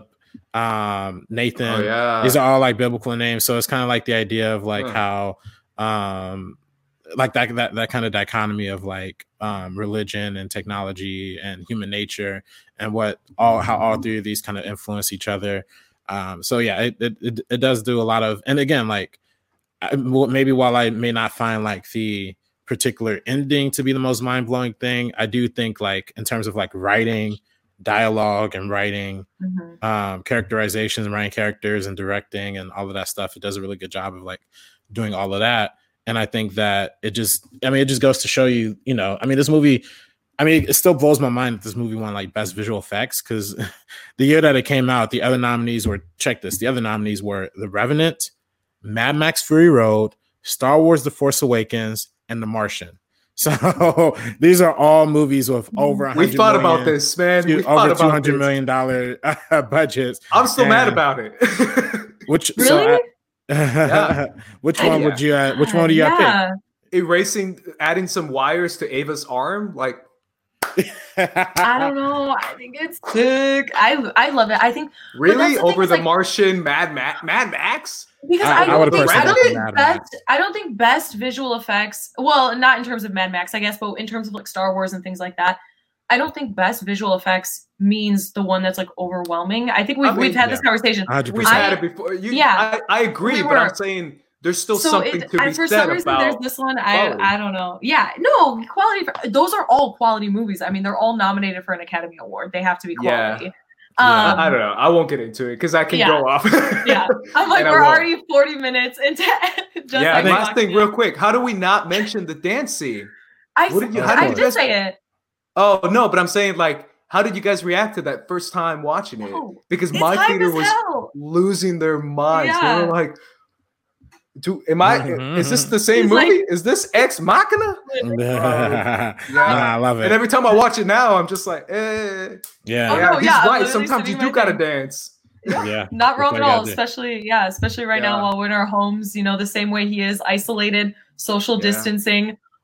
um, Nathan. Oh, yeah. These are all like biblical names, so it's kind of like the idea of like huh. how, um, like that that that kind of dichotomy of like um, religion and technology and human nature and what all how all three of these kind of influence each other. Um, so yeah, it, it it does do a lot of, and again, like I, maybe while I may not find like the particular ending to be the most mind blowing thing, I do think like in terms of like writing, dialogue, and writing, mm-hmm. um, characterizations, and writing characters, and directing, and all of that stuff, it does a really good job of like doing all of that. And I think that it just, I mean, it just goes to show you, you know, I mean, this movie, I mean, it still blows my mind that this movie won like best visual effects, because the year that it came out, the other nominees were, check this, the other nominees were The Revenant, Mad Max Fury Road, Star Wars The Force Awakens, and The Martian. So these are all movies with over we thought million, about this, man. We over two hundred million dollars uh, budgets. I'm still and, mad about it. which, really? So I, yeah. which one yeah. would you uh, which one do you yeah. pick? Erasing, adding some wires to Ava's arm, like I don't know. I think it's sick. I I love it. I think really over the like, Martian, Mad Max, Mad Max. Because I, I don't, think, I, don't think best, I don't think best visual effects. Well, not in terms of Mad Max, I guess, but in terms of like Star Wars and things like that. I don't think best visual effects means the one that's like overwhelming. I think we've, I mean, we've had yeah. this conversation. one hundred percent. We've had it before. You, yeah, I, I agree, we but I'm saying there's still so something it, to be for said some reason, about there's this one. I, I don't know. Yeah, no quality. Those are all quality movies. I mean, they're all nominated for an Academy Award. They have to be quality. Yeah. Um, yeah, I don't know. I won't get into it because I can yeah. go off. yeah, I'm like we're already forty minutes into. just yeah, like last thing, real quick. How do we not mention the dance scene? I what did you, I did, did say it. Oh no, but I'm saying like, how did you guys react to that first time watching it? Oh, because my theater was hell. losing their minds. Yeah. They were like, "Do am I? Mm-hmm. Is this the same He's movie? Like, is this Ex Machina?" yeah, yeah, I love it. And every time I watch it now, I'm just like, "Eh, yeah, oh, yeah, no, he's yeah, right. Sometimes you do gotta dance." Yeah, not wrong at all. Especially, yeah, especially right yeah. now while we're in our homes. You know, the same way he is isolated, social yeah. distancing.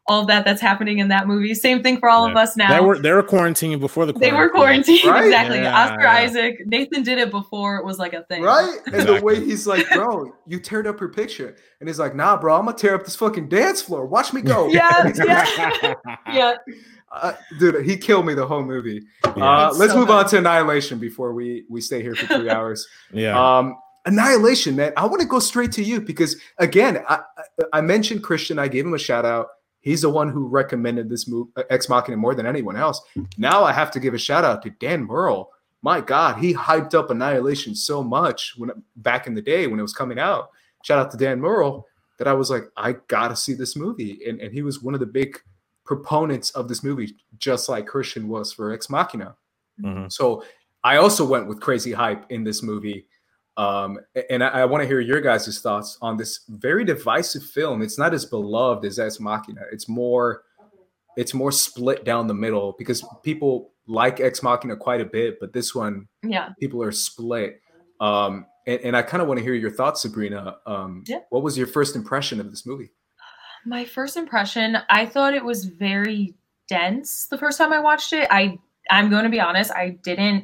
all of that that's happening in that movie. Same thing for all yeah. of us now. They were they were quarantining before the quarantine. They were quarantined, right? exactly. Yeah, Oscar yeah. Isaac, Nathan did it before it was like a thing. Right? And Exactly. the way he's like, bro, you teared up her picture. And he's like, nah, bro, I'm going to tear up this fucking dance floor. Watch me go. Yeah, yeah. yeah. Uh, dude, he killed me the whole movie. Yeah. Uh, let's so move good. on to Annihilation before we, we stay here for three hours. Yeah. Um, Annihilation, man. I want to go straight to you because, again, I, I mentioned Christian. I gave him a shout out. He's the one who recommended this movie, Ex Machina, more than anyone else. Now I have to give a shout out to Dan Murrell. My God, he hyped up Annihilation so much when back in the day when it was coming out. Shout out to Dan Murrell that I was like, I gotta see this movie, and and he was one of the big proponents of this movie, just like Christian was for Ex Machina. Mm-hmm. So I also went with crazy hype in this movie. Um, and I, I want to hear your guys' thoughts on this very divisive film. It's not as beloved as Ex Machina. It's more, it's more split down the middle because people like Ex Machina quite a bit, but this one, yeah, people are split. Um, and, and I kind of want to hear your thoughts, Sabrina. Um, yeah. What was your first impression of this movie? My first impression, I thought it was very dense the first time I watched it. I, I'm going to be honest, I didn't.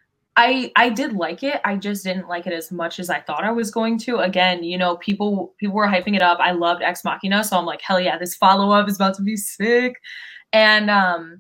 I I did like it. I just didn't like it as much as I thought I was going to. Again, you know, people people were hyping it up. I loved Ex Machina, so I'm like, hell yeah, this follow up is about to be sick. And um,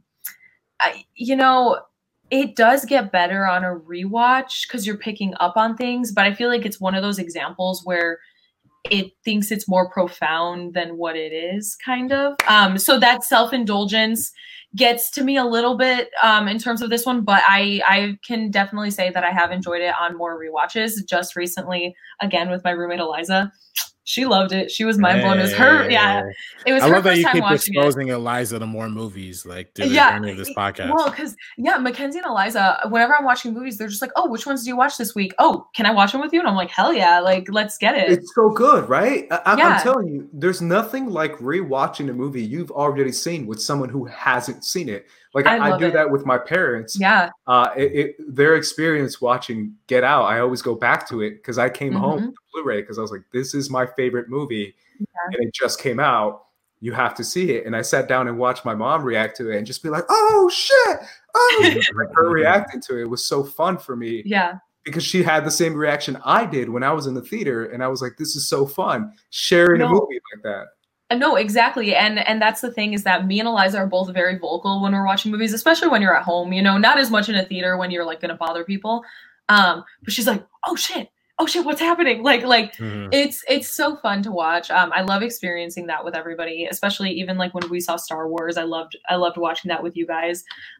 I, you know, it does get better on a rewatch because you're picking up on things. But I feel like it's one of those examples where it thinks it's more profound than what it is, kind of. Um, so that self-indulgence gets to me a little bit um, in terms of this one, but I, I can definitely say that I have enjoyed it on more rewatches. Just recently, again, with my roommate Eliza. She loved it. She was mind blown. It was her, yeah. It was I her love that first you time keep watching exposing it. Eliza to more movies, like through yeah, the journey of this podcast. Well, because yeah, Mackenzie and Eliza, whenever I'm watching movies, they're just like, "Oh, which ones do you watch this week? Oh, can I watch them with you?" And I'm like, "Hell yeah! Like, let's get it." It's so good, right? I, Yeah. I'm telling you, there's nothing like rewatching a movie you've already seen with someone who hasn't seen it. Like I I, I love do it. that with my parents. Yeah. Uh, it, it, their experience watching Get Out, I always go back to it because I came Mhm. home with the Blu-ray because I was like, this is my favorite movie, Yeah. and it just came out. You have to see it. And I sat down and watched my mom react to it and just be like, oh shit, oh, like her reacting to it was so fun for me. Yeah. Because she had the same reaction I did when I was in the theater, and I was like, this is so fun sharing No. a movie like that. No, exactly. And and that's the thing is that me and Eliza are both very vocal when we're watching movies, especially when you're at home, you know, not as much in a theater when you're like going to bother people. Um, but she's like, oh shit, oh shit, what's happening? Like, like Mhm. it's, it's so fun to watch. Um, I love experiencing that with everybody, especially even like when we saw Star Wars, I loved, I loved watching that with you guys.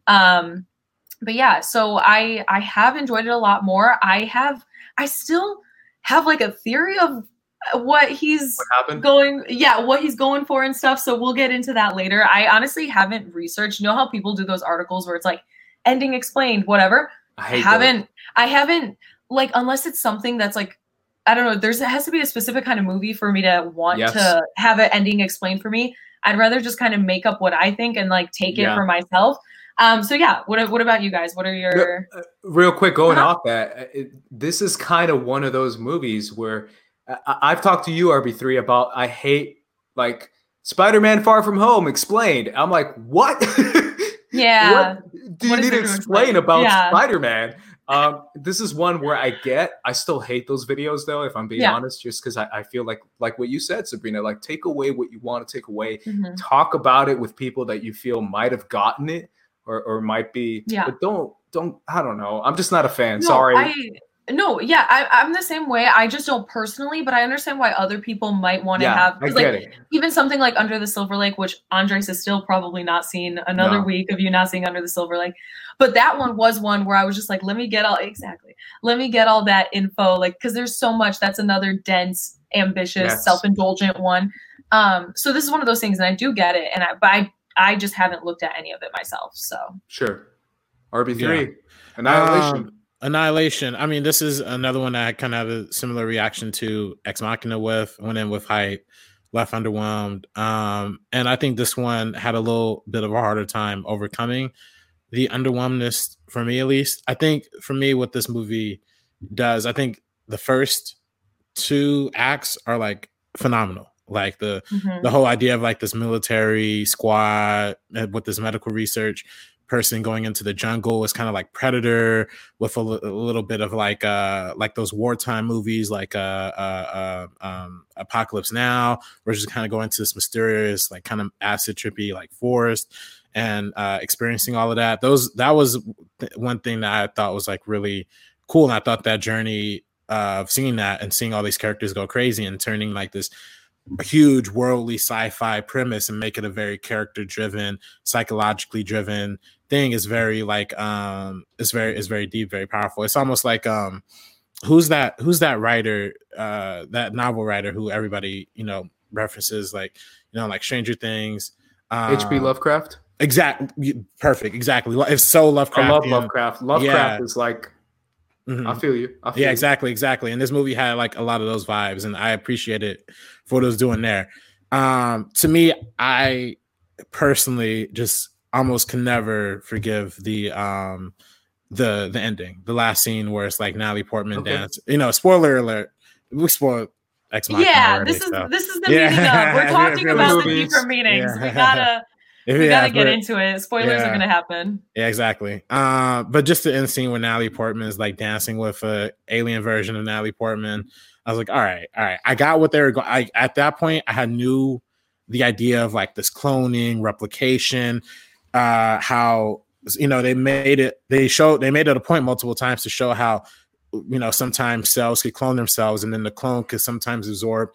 Um, but yeah, so I, I have enjoyed it a lot more. I have, I still have like a theory of what he's What happened? going, yeah, what he's going for and stuff. So we'll get into that later. I honestly haven't researched. You know how people do those articles where it's like ending explained, whatever. I I hate haven't, those. I haven't like, unless it's something that's like, I don't know, there's, it has to be a specific kind of movie for me to want Yes. to have an ending explained for me. I'd rather just kind of make up what I think and like take it Yeah. for myself. Um, so yeah, what, what about you guys? What are your, Uh, Real quick, going Uh-huh. off that, it, this is kind of one of those movies where I, I've talked to you, R B three, about I hate like Spider-Man Far From Home explained. I'm like, what? yeah, What do you What is need to there to explain explain? about Yeah. Spider-Man? Um, this is one where I get, I still hate those videos though, if I'm being Yeah. honest, just because I, I feel like, like what you said, Sabrina, like take away what you want to take away, Mhm. talk about it with people that you feel might have gotten it or, or might be, Yeah. but don't, don't, I don't know. I'm just not a fan. No, Sorry. I, no, yeah, I, I'm the same way. I just don't personally, but I understand why other people might want to yeah, have. I 'cause, get like, it. even something like Under the Silver Lake, which Andres has still probably not seen. Another No. week of you not seeing Under the Silver Lake, but that one was one where I was just like, let me get all exactly, let me get all that info, like because there's so much. That's another dense, ambitious, Yes. self-indulgent one. Um, so this is one of those things, and I do get it, and I, but I, I just haven't looked at any of it myself. So Sure. R B three, Yeah. Annihilation. Um, Annihilation. I mean, this is another one that I kind of have a similar reaction to Ex Machina with. Went in with hype, left underwhelmed. Um, and I think this one had a little bit of a harder time overcoming the underwhelmness for me, at least. I think for me, what this movie does, I think the first two acts are like phenomenal. Like the Mhm. the whole idea of like this military squad uh, with this medical research person going into the jungle is kind of like Predator with a, li- a little bit of like uh like those wartime movies like uh uh, uh um Apocalypse Now, where just kind of going to this mysterious like kind of acid trippy like forest and uh experiencing all of that. Those that was th- one thing that I thought was like really cool, and I thought that journey uh, of seeing that and seeing all these characters go crazy and turning like this a huge worldly sci-fi premise and make it a very character driven, psychologically driven thing is very like um it's very it's very deep, very powerful. It's almost like um who's that who's that writer, uh that novel writer who everybody, you know, references, like, you know, like Stranger Things. um, H P Lovecraft. Exactly. Perfect. Exactly. It's so Lovecraftian. I love Lovecraft. Lovecraft Yeah. is like, Mhm. I feel you. I feel Yeah, you. exactly, exactly. And this movie had like a lot of those vibes, and I appreciate it for what it was doing there. Um, to me, I personally just almost can never forgive the um the the ending, the last scene where it's like Natalie Portman Okay. dance. You know, spoiler alert. We spoiled Ex Machina Yeah, already, this is so. this is the Yeah. meeting up. We're If talking you're about the movies. deeper meanings. Yeah. We gotta If- we yeah, gotta get but- into it. Spoilers yeah. are gonna happen. Yeah, exactly. Uh, but just the end scene when Natalie Portman is like dancing with a alien version of Natalie Portman, I was like, all right, all right. I got what they were going. I At that point, I had knew the idea of like this cloning, replication, uh, how, you know, they made it. They showed they made it a point multiple times to show how, you know, sometimes cells could clone themselves, and then the clone could sometimes absorb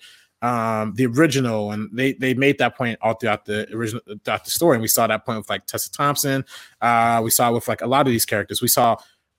um the original, and they they made that point all throughout the original throughout the story. And we saw that point with like Tessa Thompson. Uh we saw with like a lot of these characters. We saw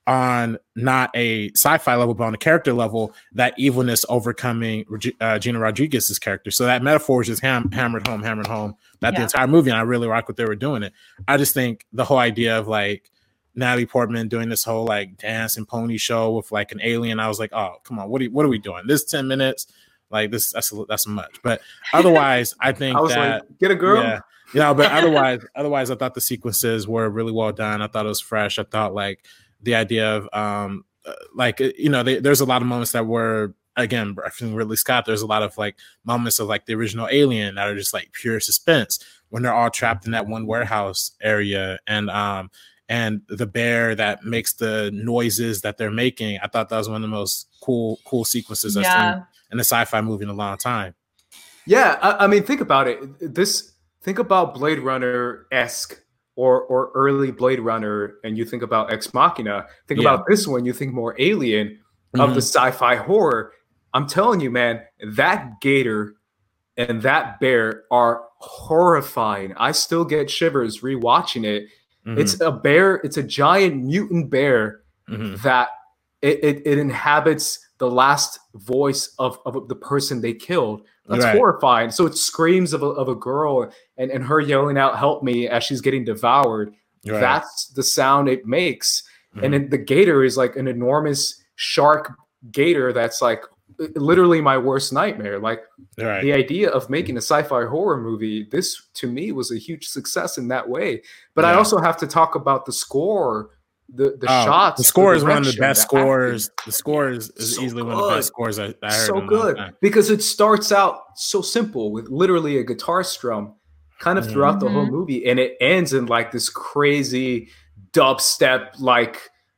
on not a sci-fi level but on a character level that evilness overcoming uh, Gina Rodriguez's character. So that metaphor is just ham- hammered home hammered home that Yeah. the entire movie, and I really like what they were doing. It I just think the whole idea of like Natalie Portman doing this whole like dance and pony show with like an alien, I was like, oh come on, what are you, what are we doing this ten minutes? Like this, that's that's much. But otherwise, I think I was that like, get a girl. yeah, you know. But otherwise, otherwise, I thought the sequences were really well done. I thought it was fresh. I thought like the idea of um, uh, like you know, they, there's a lot of moments that were again, referencing Ridley Scott. There's a lot of like moments of like the original Alien that are just like pure suspense when they're all trapped in that one warehouse area, and um, and the bear that makes the noises that they're making. I thought that was one of the most cool, cool sequences I've Yeah. seen in a sci-fi movie in a long time. Yeah, I, I mean, think about it. This think about Blade Runner-esque or or early Blade Runner, and you think about Ex Machina. Think Yeah. about this one, you think more Alien of Mhm. the sci-fi horror. I'm telling you, man, that gator and that bear are horrifying. I still get shivers rewatching it. Mhm. It's a bear. It's a giant mutant bear Mhm. that it, it, it inhabits the last voice of, of the person they killed. That's Right. horrifying. So it screams of a, of a girl and, and her yelling out, help me, as she's getting devoured. Right. That's the sound it makes. Mhm. And then the gator is like an enormous shark gator that's like literally my worst nightmare. Like Right. the idea of making a sci-fi horror movie, this to me was a huge success in that way. But I Yeah. also have to talk about the score, the the Oh, shots. The score is one of the direction, best the acting. scores. The score is, is So easily one of the good. best scores I, I heard. So in a long good time. because it starts out so simple with literally a guitar strum kind of Mhm. throughout the whole Mhm. movie, and it ends in like this crazy dubstep like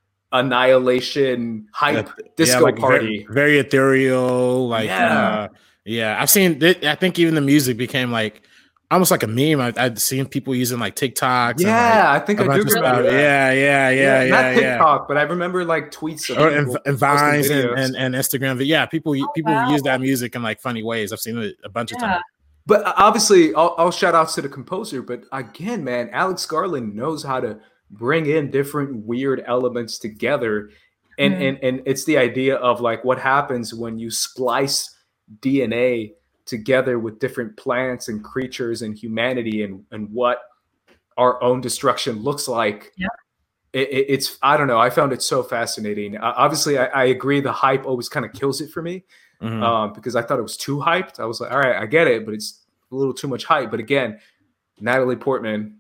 annihilation hype Yeah, disco like party. Very, very ethereal. Like Yeah. uh, yeah, I've seen. Th- I think even the music became like almost like a meme. I, I've seen people using like TikToks. Yeah, I think and, like, I a do bunch of remember stuff. that. Yeah, yeah, yeah, yeah, not yeah. TikTok, but I remember like tweets of Or, and, people and posting Vines and, videos. and, and Instagram. But yeah, people people wow. use that music in like funny ways. I've seen it a bunch of Yeah. times. But obviously, I'll, I'll shout out to the composer. But again, man, Alex Garland knows how to bring in different weird elements together, and Mhm. and and it's the idea of like what happens when you splice D N A together with different plants and creatures and humanity, and and what our own destruction looks like. Yeah. It, it, it's I don't know. I found it so fascinating. Uh, obviously, I, I agree. The hype always kind of kills it for me. Mhm. Um, because I thought it was too hyped. I was like, all right, I get it, but it's a little too much hype. But again, Natalie Portman,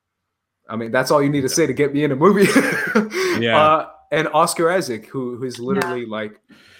I mean, that's all you need to say to get me in a movie. Yeah. Uh, and Oscar Isaac, who who's literally like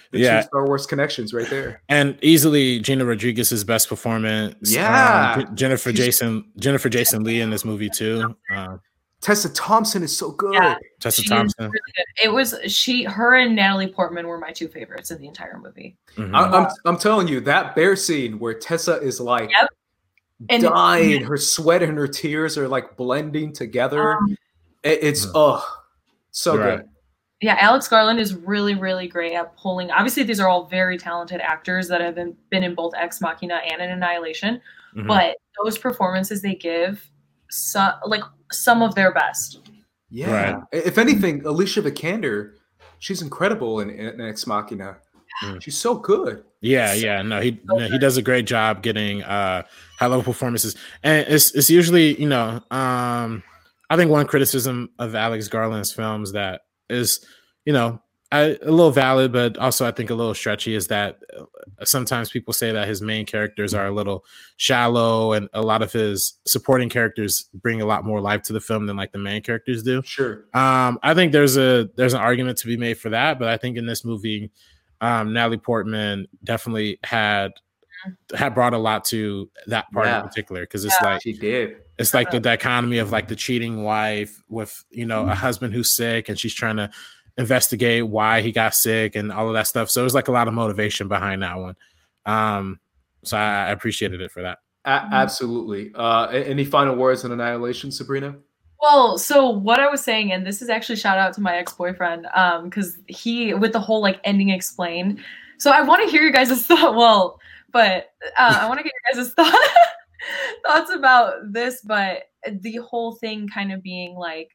the yeah. two Star Wars connections right there. And easily Gina Rodriguez's best performance. Yeah. Um, Jennifer She's, Jason Jennifer Jason Leigh in this movie too. Um, Tessa Thompson is so good. Yeah, Tessa Thompson. Really good. It was she, her, and Natalie Portman were my two favorites in the entire movie. Mm-hmm. I, I'm I'm telling you, that bear scene where Tessa is like yep. and, dying, her sweat and her tears are like blending together. Um, it, it's mm-hmm. oh so You're good. Right. Yeah, Alex Garland is really, really great at pulling. Obviously, these are all very talented actors that have been, been in both Ex Machina and in Annihilation. Mm-hmm. But those performances they give, so, like some of their best. Yeah. Right. If anything, Alicia Vikander, she's incredible in, in Ex Machina. Mm. She's so good. Yeah, yeah. No, he so no, he does a great job getting uh, high level performances, and it's it's usually, you know, um, I think one criticism of Alex Garland's films that is, you know, I, a little valid, but also I think a little stretchy, is that sometimes people say that his main characters are a little shallow, and a lot of his supporting characters bring a lot more life to the film than like the main characters do. Sure. Um, I think there's a there's an argument to be made for that, but I think in this movie, um, Natalie Portman definitely had had brought a lot to that part yeah. in particular, because it's yeah, like she did. It's like the dichotomy of like the cheating wife with, you know, a husband who's sick, and she's trying to investigate why he got sick and all of that stuff. So it was like a lot of motivation behind that one. Um, so I, I appreciated it for that. A- absolutely. Uh, any final words on Annihilation, Sabrina? Well, so what I was saying, and this is actually shout out to my ex-boyfriend, um, because he, with the whole like ending explained. So I want to hear you guys' thought. Well, but uh, I want to get your guys' thought, thoughts about this, but the whole thing kind of being like,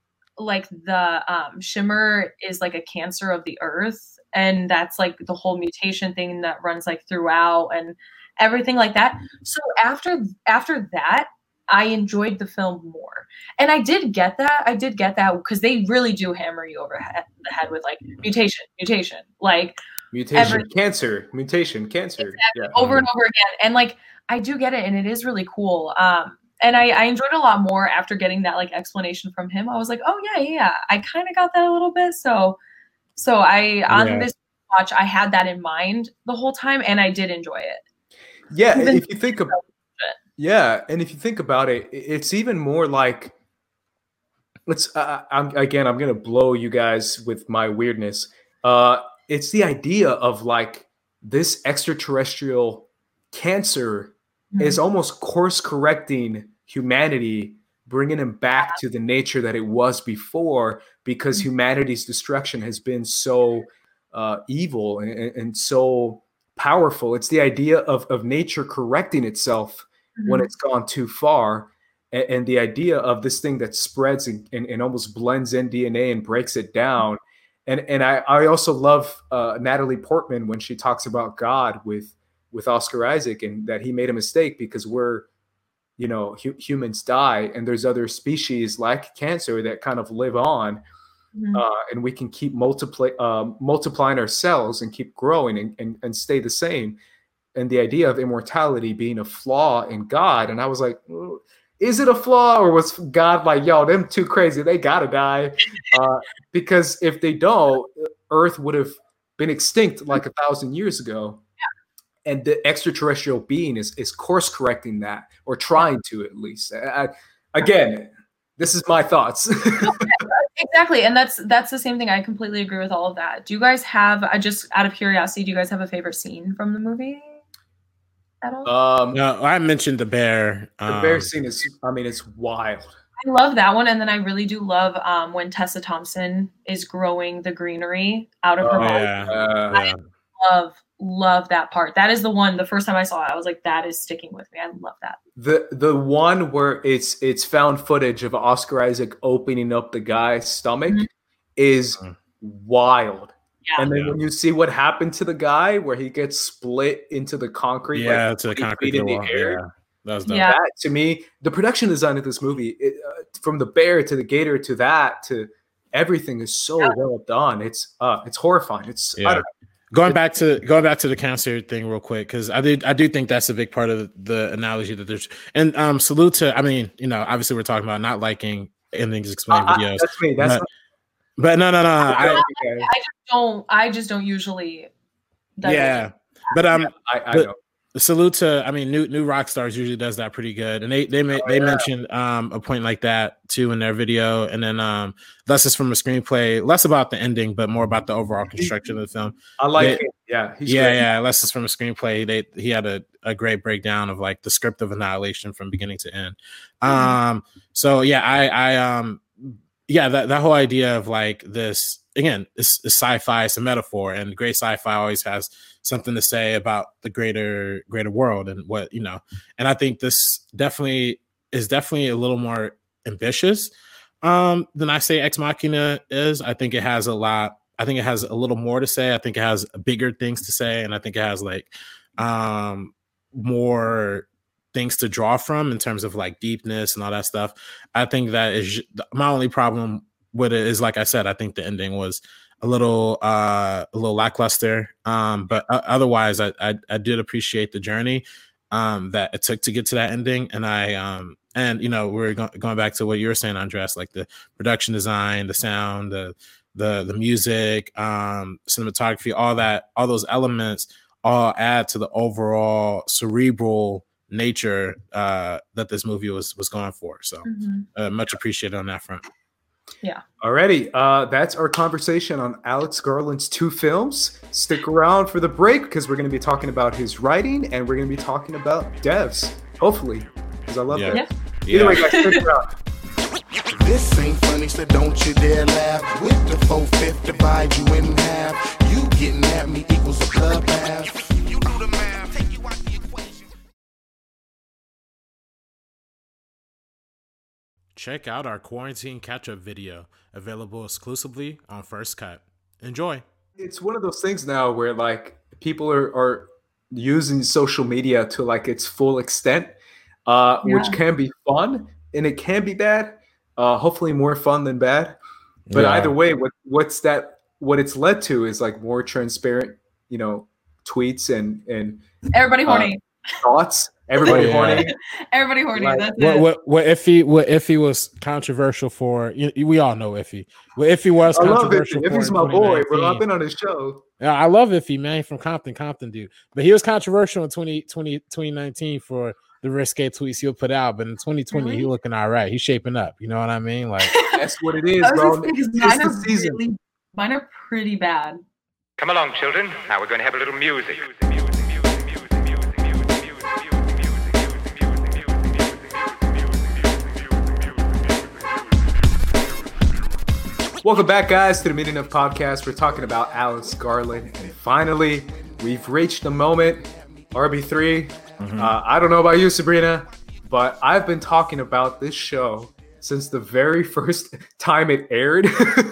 like the um, Shimmer is like a cancer of the earth, and that's like the whole mutation thing that runs like throughout and everything like that. So after after that, I enjoyed the film more, and I did get that. I did get that because they really do hammer you over the head with like mutation, mutation, like mutation, every- cancer, mutation, cancer, exactly, yeah. over and over again. And like I do get it, and it is really cool. Um, And I, I enjoyed it a lot more after getting that like explanation from him. I was like, oh yeah, yeah, I kind of got that a little bit. So, so I on yeah. this watch, I had that in mind the whole time, and I did enjoy it. Yeah, even if you think about it, yeah, and if you think about it, it's even more like, let's. Uh, I'm again, I'm gonna blow you guys with my weirdness. Uh, it's the idea of like this extraterrestrial cancer. Mm-hmm. Is almost course correcting humanity, bringing him back to the nature that it was before, because mm-hmm. humanity's destruction has been so uh, evil and, and so powerful. It's the idea of, of nature correcting itself mm-hmm. when it's gone too far. And, and the idea of this thing that spreads and, and, and almost blends in D N A and breaks it down. And, and I, I also love uh, Natalie Portman when she talks about God with with Oscar Isaac, and that he made a mistake because we're, you know, hu- humans die, and there's other species like cancer that kind of live on, mm-hmm. uh, and we can keep multiply, uh, multiplying our cells and keep growing and, and, and stay the same. And the idea of immortality being a flaw in God. And I was like, is it a flaw, or was God like, yo, them too crazy, they gotta die? Uh, because if they don't, Earth would have been extinct like a thousand years ago. And the extraterrestrial being is is course correcting that, or trying to at least. I, again, this is my thoughts. Exactly, and that's that's the same thing. I completely agree with all of that. Do you guys have? I just out of curiosity, do you guys have a favorite scene from the movie at all? Um, no, I mentioned the bear. The um, bear scene is, I mean, it's wild. I love that one, and then I really do love um, when Tessa Thompson is growing the greenery out of her oh, mouth. Yeah. Uh, I love. Love that part. That is the one. The first time I saw it, I was like, "That is sticking with me." I love that. The the one where it's it's found footage of Oscar Isaac opening up the guy's stomach mm-hmm. is mm-hmm. wild. Yeah. And then yeah. when you see what happened to the guy, where he gets split into the concrete, yeah, like to the concrete in the air. Yeah. That was yeah. That, to me, the production design of this movie, it, uh, from the bear to the gator to that to everything, is so yeah. well done. It's uh, it's horrifying. It's yeah. I don't know. Going back to going back to the cancer thing real quick, because I do I do think that's a big part of the analogy that there's, and um salute to, I mean, you know, obviously we're talking about not liking endings explained uh, videos. That's me. That's but, not, but no no no. I, I, I just don't I just don't usually Yeah, but um, yeah, I, I but, know. Salute to, I mean, new new rock stars usually does that pretty good, and they they oh, they yeah. mentioned um a point like that too in their video, and then um less is from a screenplay, less about the ending, but more about the overall construction of the film. I like they, it. Yeah, he's yeah, great. yeah. Less is from a screenplay. They he had a, a great breakdown of like the script of Annihilation from beginning to end. Mm-hmm. Um, so yeah, I I um yeah that that whole idea of like this again, it's, it's sci-fi, it's a metaphor, and great sci-fi always has something to say about the greater greater world and what, you know, and I think this definitely is definitely a little more ambitious um than I say Ex Machina is. I think it has a lot, I think it has a little more to say. I think it has bigger things to say, and I think it has like um more things to draw from in terms of like deepness and all that stuff. I think that is my only problem with it is, like I said, I think the ending was a little uh a little lackluster, um but uh, otherwise I, I I did appreciate the journey um that it took to get to that ending. And I um and you know, we're go- going back to what you were saying, Andres, like the production design, the sound, the the the music, um cinematography, all that, all those elements all add to the overall cerebral nature uh that this movie was was going for. So mm-hmm. uh, much appreciated on that front. Yeah. Alrighty, uh, that's our conversation on Alex Garland's two films. Stick around for the break because we're going to be talking about his writing and we're going to be talking about devs. Hopefully, because I love yeah. that. Yeah. Either way, guys, stick around. This ain't funny, so don't you dare laugh. With the four-fifth divide you in half. You getting at me equals a club half. You do the math, take you out the equation. Check out our quarantine catch-up video, available exclusively on First Cut. Enjoy. It's one of those things now where like people are, are using social media to like its full extent, uh, yeah. which can be fun and it can be bad. Uh, hopefully more fun than bad. But yeah. either way, what what's that? What it's led to is like more transparent, you know, tweets and and everybody horny uh, thoughts. Everybody yeah. horny. Everybody horny. Like, That's what, it. What what Iffy what Iffy was controversial for? You, we all know Iffy. What Iffy was I love controversial Iffy. for? Iffy's my boy, bro. I've been on his show. Yeah, I love Iffy, man. From Compton, Compton dude. But he was controversial in twenty twenty, twenty nineteen for the risque tweets he'll put out. But in twenty twenty, really? He looking all right. He's shaping up. You know what I mean? Like that's what it is, bro. It's mine, the are season. Really, mine are pretty bad. Come along, children. Now we're going to have a little music. Welcome back, guys, to the Meaning of Podcast. We're talking about Alex Garland, and finally, we've reached the moment. R B three. Mm-hmm. Uh, I don't know about you, Sabrina, but I've been talking about this show since the very first time it aired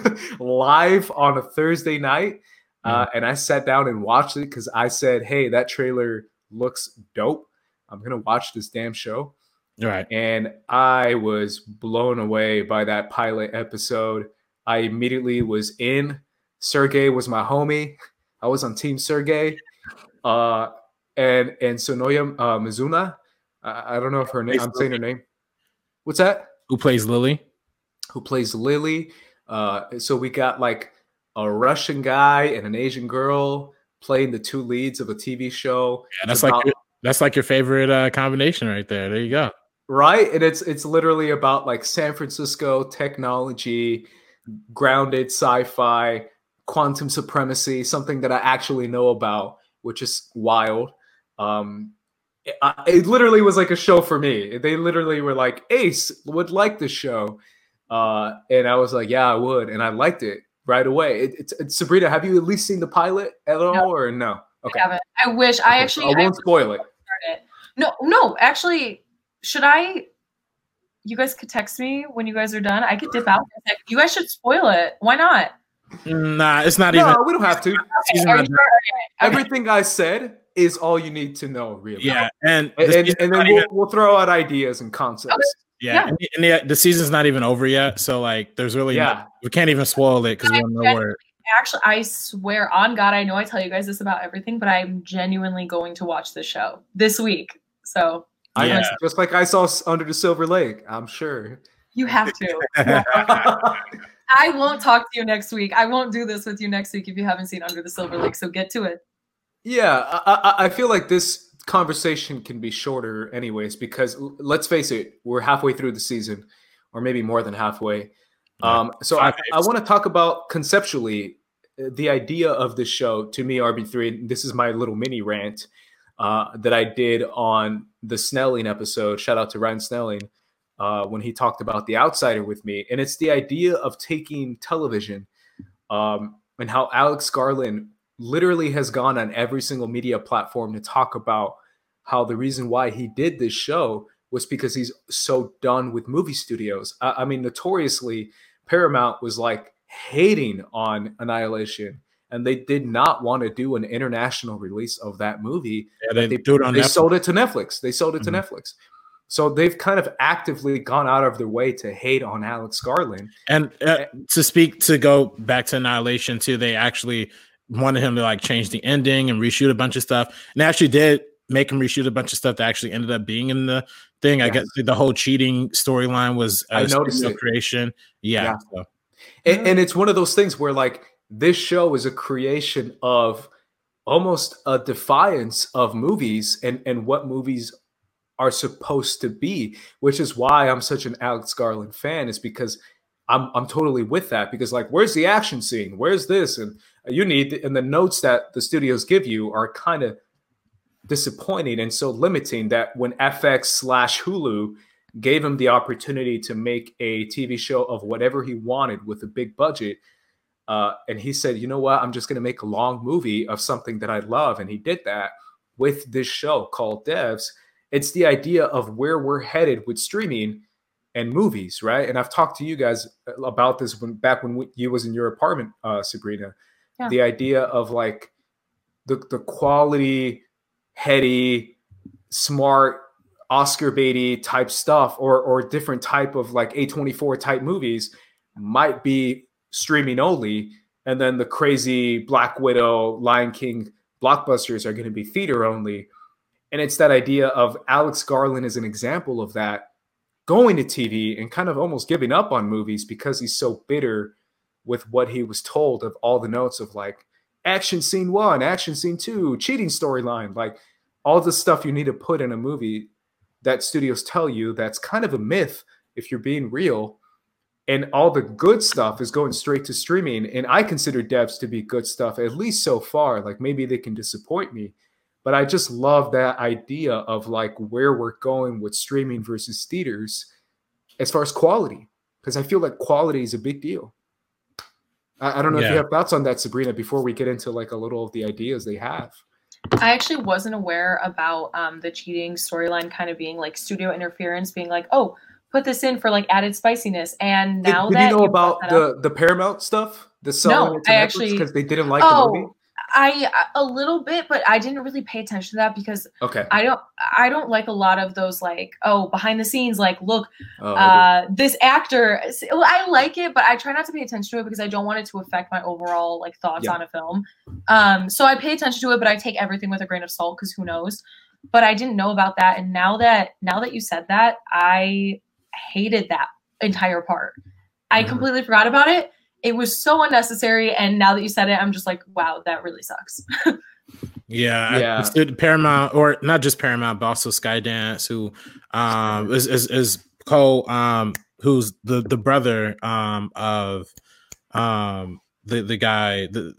live on a Thursday night. Uh, mm-hmm. And I sat down and watched it because I said, hey, that trailer looks dope. I'm going to watch this damn show. Right. And I was blown away by that pilot episode. I immediately was in. Sergey was my homie. I was on Team Sergey. Uh, and and Sonoya uh, Mizuna. Uh, I don't know if her name. I'm saying her name. What's that? Who plays Lily? Who plays Lily? Uh, so we got like a Russian guy and an Asian girl playing the two leads of a T V show. Yeah, that's about, like your, that's like your favorite uh, combination right there. There you go. Right, and it's it's literally about like San Francisco technology, grounded sci-fi, quantum supremacy, something that I actually know about, which is wild. Um, it, it literally was like a show for me. They literally were like, Ace would like this show. Uh, and I was like, yeah, I would. And I liked it right away. It, it's, it's Sabrina, have you at least seen the pilot at all no, or no? Okay. I haven't. I wish. Okay, I actually. So I won't I spoil it. it. No, no, actually, should I? You guys could text me when you guys are done. I could dip out. You guys should spoil it. Why not? Nah, it's not no, even. No, we don't have to. Okay, are you sure? Okay. Everything I said is all you need to know, really. Yeah, and and, and, and then we'll, we'll throw out ideas and concepts. Okay. Yeah, yeah. And, the, and the, the season's not even over yet, so like, there's really yeah. no, we can't even spoil it because we don't know where. Actually, I swear on God, I know I tell you guys this about everything, but I'm genuinely going to watch this show this week. So yeah. I, just like I saw Under the Silver Lake, I'm sure. You have to. I won't talk to you next week. I won't do this with you next week if you haven't seen Under the Silver Lake. So get to it. Yeah, I, I, I feel like this conversation can be shorter, anyways, because let's face it, we're halfway through the season, or maybe more than halfway. Yeah. Um, so I, I want to talk about conceptually the idea of this show. To me, R B three. This is my little mini rant uh, that I did on the Snelling episode. Shout out to Ryan Snelling uh, when he talked about The Outsider with me, and it's the idea of taking television um, and how Alex Garland literally has gone on every single media platform to talk about how the reason why he did this show was because he's so done with movie studios. I, I mean, notoriously, Paramount was like hating on Annihilation, and they did not want to do an international release of that movie. Yeah, they, they, do it on they Netflix. sold it to Netflix. They sold it mm-hmm. to Netflix. So they've kind of actively gone out of their way to hate on Alex Garland. And uh, to speak, to go back to Annihilation too, they actually wanted him to like change the ending and reshoot a bunch of stuff, and they actually did make him reshoot a bunch of stuff that actually ended up being in the thing. Yes. I guess the whole cheating storyline was I noticed it. creation. Yeah. yeah. So. And, and it's one of those things where like this show is a creation of almost a defiance of movies and, and what movies are supposed to be, which is why I'm such an Alex Garland fan, is because I'm I'm totally with that, because like, where's the action scene? Where's this? And you need, and the notes that the studios give you are kind of disappointing and so limiting that when F X slash Hulu gave him the opportunity to make a T V show of whatever he wanted with a big budget, uh, and he said, you know what, I'm just going to make a long movie of something that I love. And he did that with this show called Devs. It's the idea of where we're headed with streaming and movies, right? And I've talked to you guys about this when back when we, you was in your apartment, uh, Sabrina. Yeah. The idea of like the the quality, heady, smart, Oscar baity type stuff, or or different type of like A twenty-four type movies might be streaming only, and then the crazy Black Widow, Lion King blockbusters are going to be theater only. And it's that idea of Alex Garland as an example of that, going to T V and kind of almost giving up on movies because he's so bitter with what he was told of all the notes of like action scene one, action scene two, cheating storyline, like all the stuff you need to put in a movie that studios tell you that's kind of a myth if you're being real. And all the good stuff is going straight to streaming. And I consider Devs to be good stuff, at least so far. Like maybe they can disappoint me. But I just love that idea of like where we're going with streaming versus theaters as far as quality, because I feel like quality is a big deal. I, I don't know yeah. if you have thoughts on that, Sabrina, before we get into like a little of the ideas they have. I actually wasn't aware about um, the cheating storyline kind of being like studio interference, being like, oh, put this in for like added spiciness. And now did, that did you know about the, up, the Paramount stuff? The selling no, it to I Netflix actually because they didn't like oh, the movie? I a little bit, but I didn't really pay attention to that because okay. I don't I don't like a lot of those like, oh, behind the scenes, like, look, oh, uh, this actor. Well, I like it, but I try not to pay attention to it because I don't want it to affect my overall like thoughts yeah. on a film. Um, so I pay attention to it, but I take everything with a grain of salt because who knows. But I didn't know about that, and now that now that you said that, I hated that entire part. I mm-hmm. completely forgot about it. It was so unnecessary, and now that you said it, I'm just like, wow, that really sucks. yeah, yeah. I, it's Paramount, or not just Paramount, but also Skydance, who um, is is is Cole, um, who's the the brother um, of um, the the guy. The,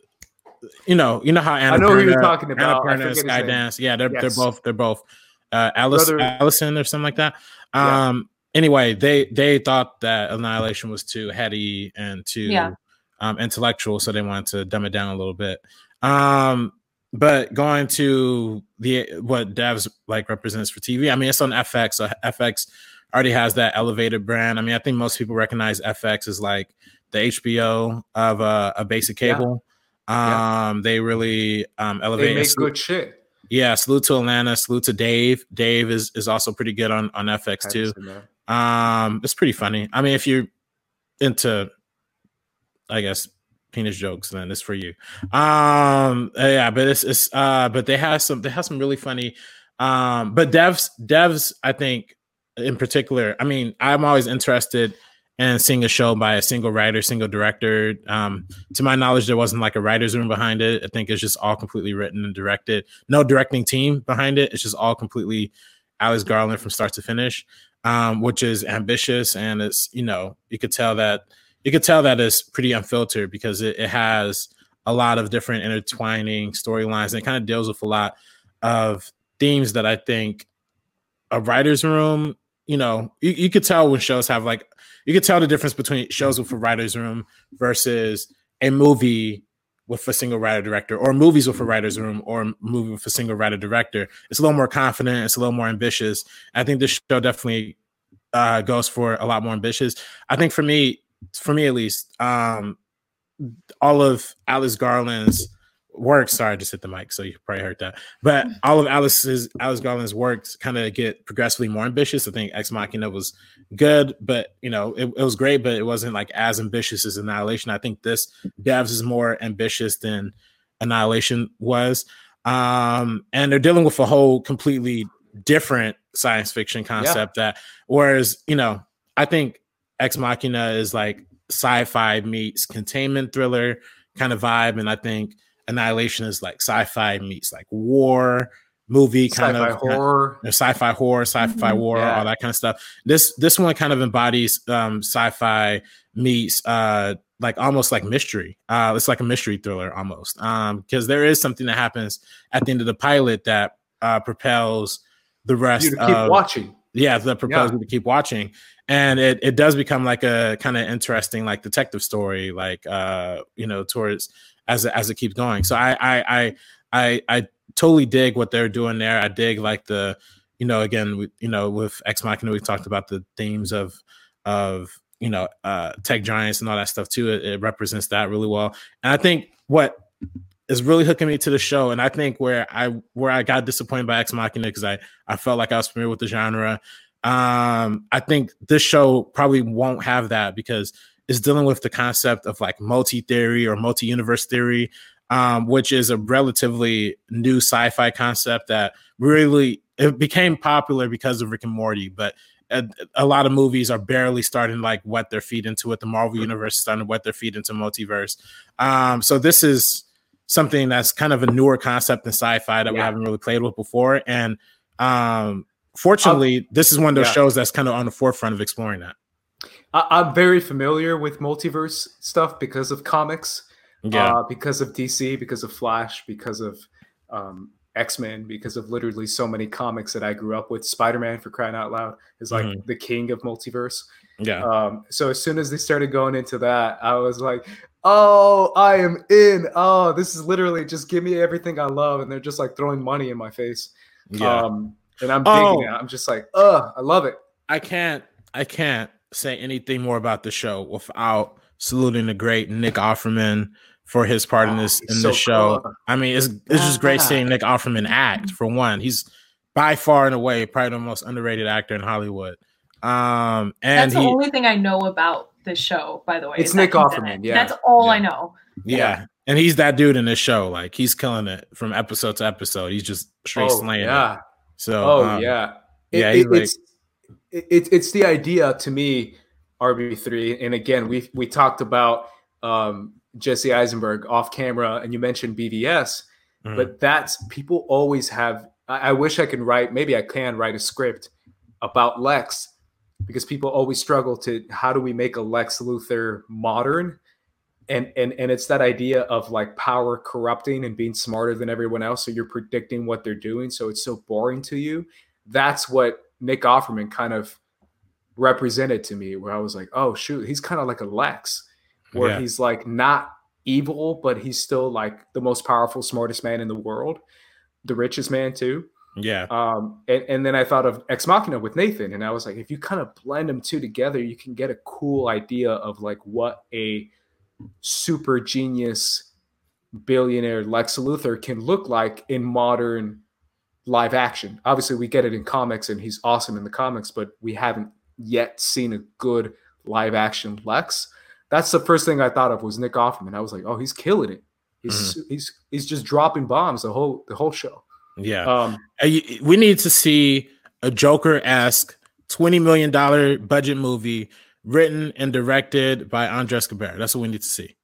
you know, you know how Anna I know Perna, who you're talking about. Anna Perna, Skydance, yeah, they're yes. they're both they're both uh, Alice brother. Allison or something like that. Um, yeah. Anyway, they they thought that Annihilation was too heady and too yeah. um, intellectual, so they wanted to dumb it down a little bit. Um, but going to the what Devs like represents for T V, I mean, it's on F X. So F X already has that elevated brand. I mean, I think most people recognize F X as like the H B O of uh, a basic cable. Yeah. Um, yeah. They really um, elevate. They make good shit. Yeah, salute to Atlanta, salute to Dave. Dave is is also pretty good on, on F X too. Um, it's pretty funny. I mean, if you're into, I guess, penis jokes, then it's for you. Um, yeah, but it's it's uh, but they have some they have some really funny. Um, but devs devs, I think in particular. I mean, I'm always interested and seeing a show by a single writer, single director. Um, to my knowledge, there wasn't like a writer's room behind it. I think it's just all completely written and directed. No directing team behind it. It's just all completely Alex Garland from start to finish, um, which is ambitious. And it's, you know, you could tell that you could tell that it's pretty unfiltered because it, it has a lot of different intertwining storylines, and it kind of deals with a lot of themes that I think a writer's room, you know, you, you could tell when shows have like, you could tell the difference between shows with a writer's room versus a movie with a single writer director, or movies with a writer's room, or a movie with a single writer director. It's a little more confident. It's a little more ambitious. I think this show definitely uh, goes for a lot more ambitious. I think for me, for me at least, um, all of Alex Garland's work, sorry, I just hit the mic, so you probably heard that. But all of Alice's Alex Garland's works kind of get progressively more ambitious. I think Ex Machina was good, but you know, it, it was great, but it wasn't like as ambitious as Annihilation. I think this Devs is more ambitious than Annihilation was. Um, and they're dealing with a whole completely different science fiction concept yeah. that, whereas, you know, I think Ex Machina is like sci-fi meets containment thriller kind of vibe, and I think Annihilation is like sci-fi meets like war movie kind sci-fi of horror, kind of, sci-fi horror, sci-fi mm-hmm. war, yeah. all that kind of stuff. This this one kind of embodies um, sci-fi meets uh, like almost like mystery. Uh, it's like a mystery thriller almost, um, because there is something that happens at the end of the pilot that uh, propels the rest. You to keep of, watching. Yeah, that propels yeah. you to keep watching. And it, it does become like a kind of interesting, like detective story, like, uh, you know, towards as, as it keeps going. So I, I, I, I, I totally dig what they're doing there. I dig like the, you know, again, we, you know, with Ex Machina, we talked about the themes of, of, you know, uh, tech giants and all that stuff too. It, it represents that really well. And I think what is really hooking me to the show, and I think where I, where I got disappointed by Ex Machina, because I, I felt like I was familiar with the genre. Um, I think this show probably won't have that because it's dealing with the concept of like multi-theory or multi-universe theory, um, which is a relatively new sci-fi concept that really it became popular because of Rick and Morty, but a, a lot of movies are barely starting to like wet their feet into it. The Marvel universe is starting to wet their feet into multiverse. Um, so this is something that's kind of a newer concept in sci-fi that yeah. we haven't really played with before. And, um, fortunately, um, this is one of those yeah. shows that's kind of on the forefront of exploring that. I, I'm very familiar with multiverse stuff because of comics, yeah, uh, because of D C, because of Flash, because of um, X-Men, because of literally so many comics that I grew up with. Spider-Man, for crying out loud, is like mm-hmm. the king of multiverse. Yeah. Um, so as soon as they started going into that, I was like, oh, I am in. Oh, this is literally just give me everything I love. And they're just like throwing money in my face. Yeah. Um, And I'm digging oh, it. I'm just like, uh, I love it. I can't, I can't say anything more about the show without saluting the great Nick Offerman for his part oh, in this in so the show. Cool. I mean, it's it's just great seeing Nick Offerman act. For one, he's by far and away probably the most underrated actor in Hollywood. Um, and that's the he, only thing I know about this show, by the way. It's Nick Offerman. Yeah, that's all yeah. I know. Yeah. yeah. And he's that dude in this show. Like he's killing it from episode to episode. He's just straight oh, slaying yeah. it. So, oh um, yeah, yeah, it, he's it, like, it's it, it's the idea to me, R B three. And again, we we talked about um, Jesse Eisenberg off camera, and you mentioned B V S, mm-hmm. but that's people always have. I, I wish I could write. Maybe I can write a script about Lex, because people always struggle to how do we make a Lex Luthor modern. And, and and it's that idea of like power corrupting and being smarter than everyone else. So you're predicting what they're doing. So it's so boring to you. That's what Nick Offerman kind of represented to me, where I was like, oh, shoot, he's kind of like a Lex, where yeah. he's like not evil, but he's still like the most powerful, smartest man in the world, the richest man too. Yeah. Um. And, and then I thought of Ex Machina with Nathan. And I was like, if you kind of blend them two together, you can get a cool idea of like what a super genius billionaire Lex Luthor can look like in modern live action. Obviously we get it in comics and he's awesome in the comics, but we haven't yet seen a good live action Lex. That's the first thing I thought of was Nick Offerman. I was like, oh, he's killing it. He's mm-hmm. he's he's just dropping bombs the whole the whole show. Yeah. Um we need to see a Joker-esque twenty million dollars budget movie written and directed by Andres Cabrera. That's what we need to see.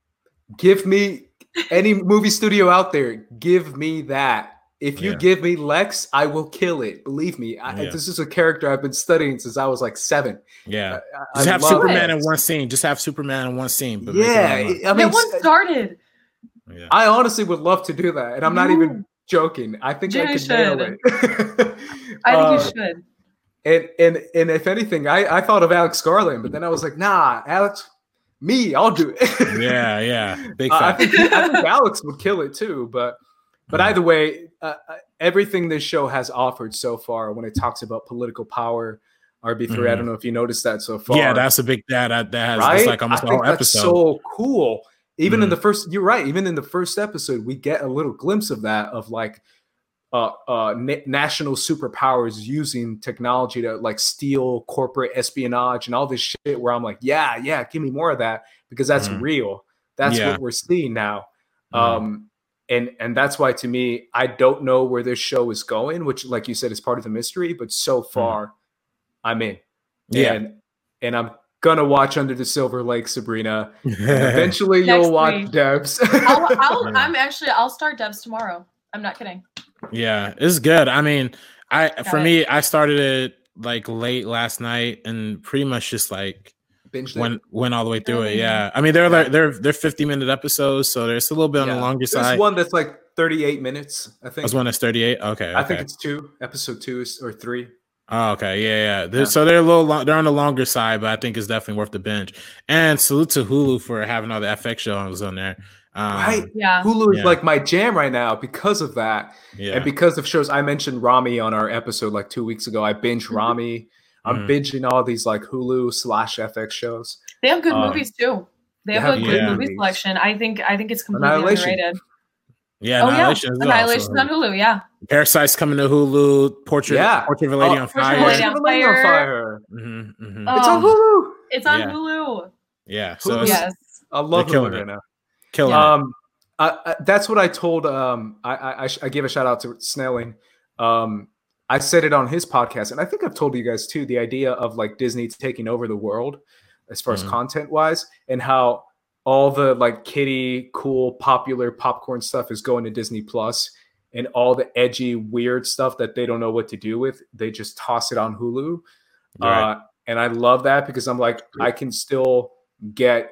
Give me any movie studio out there. Give me that. If you yeah. give me Lex, I will kill it. Believe me. I, yeah. This is a character I've been studying since I was like seven. Yeah. I, Just I have Superman it. in one scene. Just have Superman in one scene. But yeah. I mean, that one started. Yeah. I honestly would love to do that. And I'm not Ooh. even joking. I think Jimmy I could nail it. I think uh, you should. And and and if anything, I, I thought of Alex Garland, but then I was like, nah, Alex, me, I'll do it. yeah, yeah. Big uh, I, think, I think Alex would kill it too. But but mm. either way, uh, everything this show has offered so far when it talks about political power, R B three, mm. I don't know if you noticed that so far. Yeah, that's a big that that has right? It's like almost I a whole think episode. That's so cool. Even mm. in the first, you're right. Even in the first episode, we get a little glimpse of that, of like uh, uh, na- national superpowers using technology to like steal corporate espionage and all this shit. Where I'm like, yeah, yeah, give me more of that because that's mm. real. That's yeah. what we're seeing now. Mm. Um, and and that's why, to me, I don't know where this show is going, which, like you said, is part of the mystery. But so far, mm. I'm in. Yeah, and, and I'm gonna watch Under the Silver Lake, Sabrina. Eventually, you'll watch week. Devs. I'll, I'll, I'm actually, I'll start Devs tomorrow. I'm not kidding. Yeah, it's good. I mean, I Got for it. me, I started it like late last night and pretty much just like Binged went it. went all the way through it. Yeah, I mean, they're like they're they're fifty minute episodes, so there's a little bit on yeah. the longer There's side. There's one that's like thirty-eight minutes. I think. There's one that's thirty-eight. Okay, okay. I think it's two. Episode two or three. Oh, okay, yeah, yeah. yeah. So they're a little long, they're on the longer side, but I think it's definitely worth the binge. And salute to Hulu for having all the F X shows on there. Um, right, yeah. Hulu is yeah. like my jam right now because of that, yeah. and because of shows. I mentioned Rami on our episode like two weeks ago. I binge Rami. I'm mm-hmm. binging all these like Hulu slash F X shows. They have good um, movies too. They, they have, have a good yeah. movie selection. I think I think it's completely underrated. Yeah, oh, Annihilation. Yeah. Annihilation's on Hulu. Yeah. Parasite's coming to Hulu. Portrait, yeah. Portrait of a Lady oh, on Fire. Portrait of a Lady on Fire. Mm-hmm, mm-hmm. Oh, it's on Hulu. It's on yeah. Hulu. Yeah. So Hulu, yes. I love Hulu right it. now. Killing um, it. I, I, that's what I told. Um, I, I I gave a shout out to Snelling. Um, I said it on his podcast, and I think I've told you guys too. The idea of like Disney taking over the world, as far mm-hmm. as content wise, and how all the like kiddie, cool, popular popcorn stuff is going to Disney Plus, and all the edgy, weird stuff that they don't know what to do with, they just toss it on Hulu. Right. Uh, and I love that because I'm like, I can still get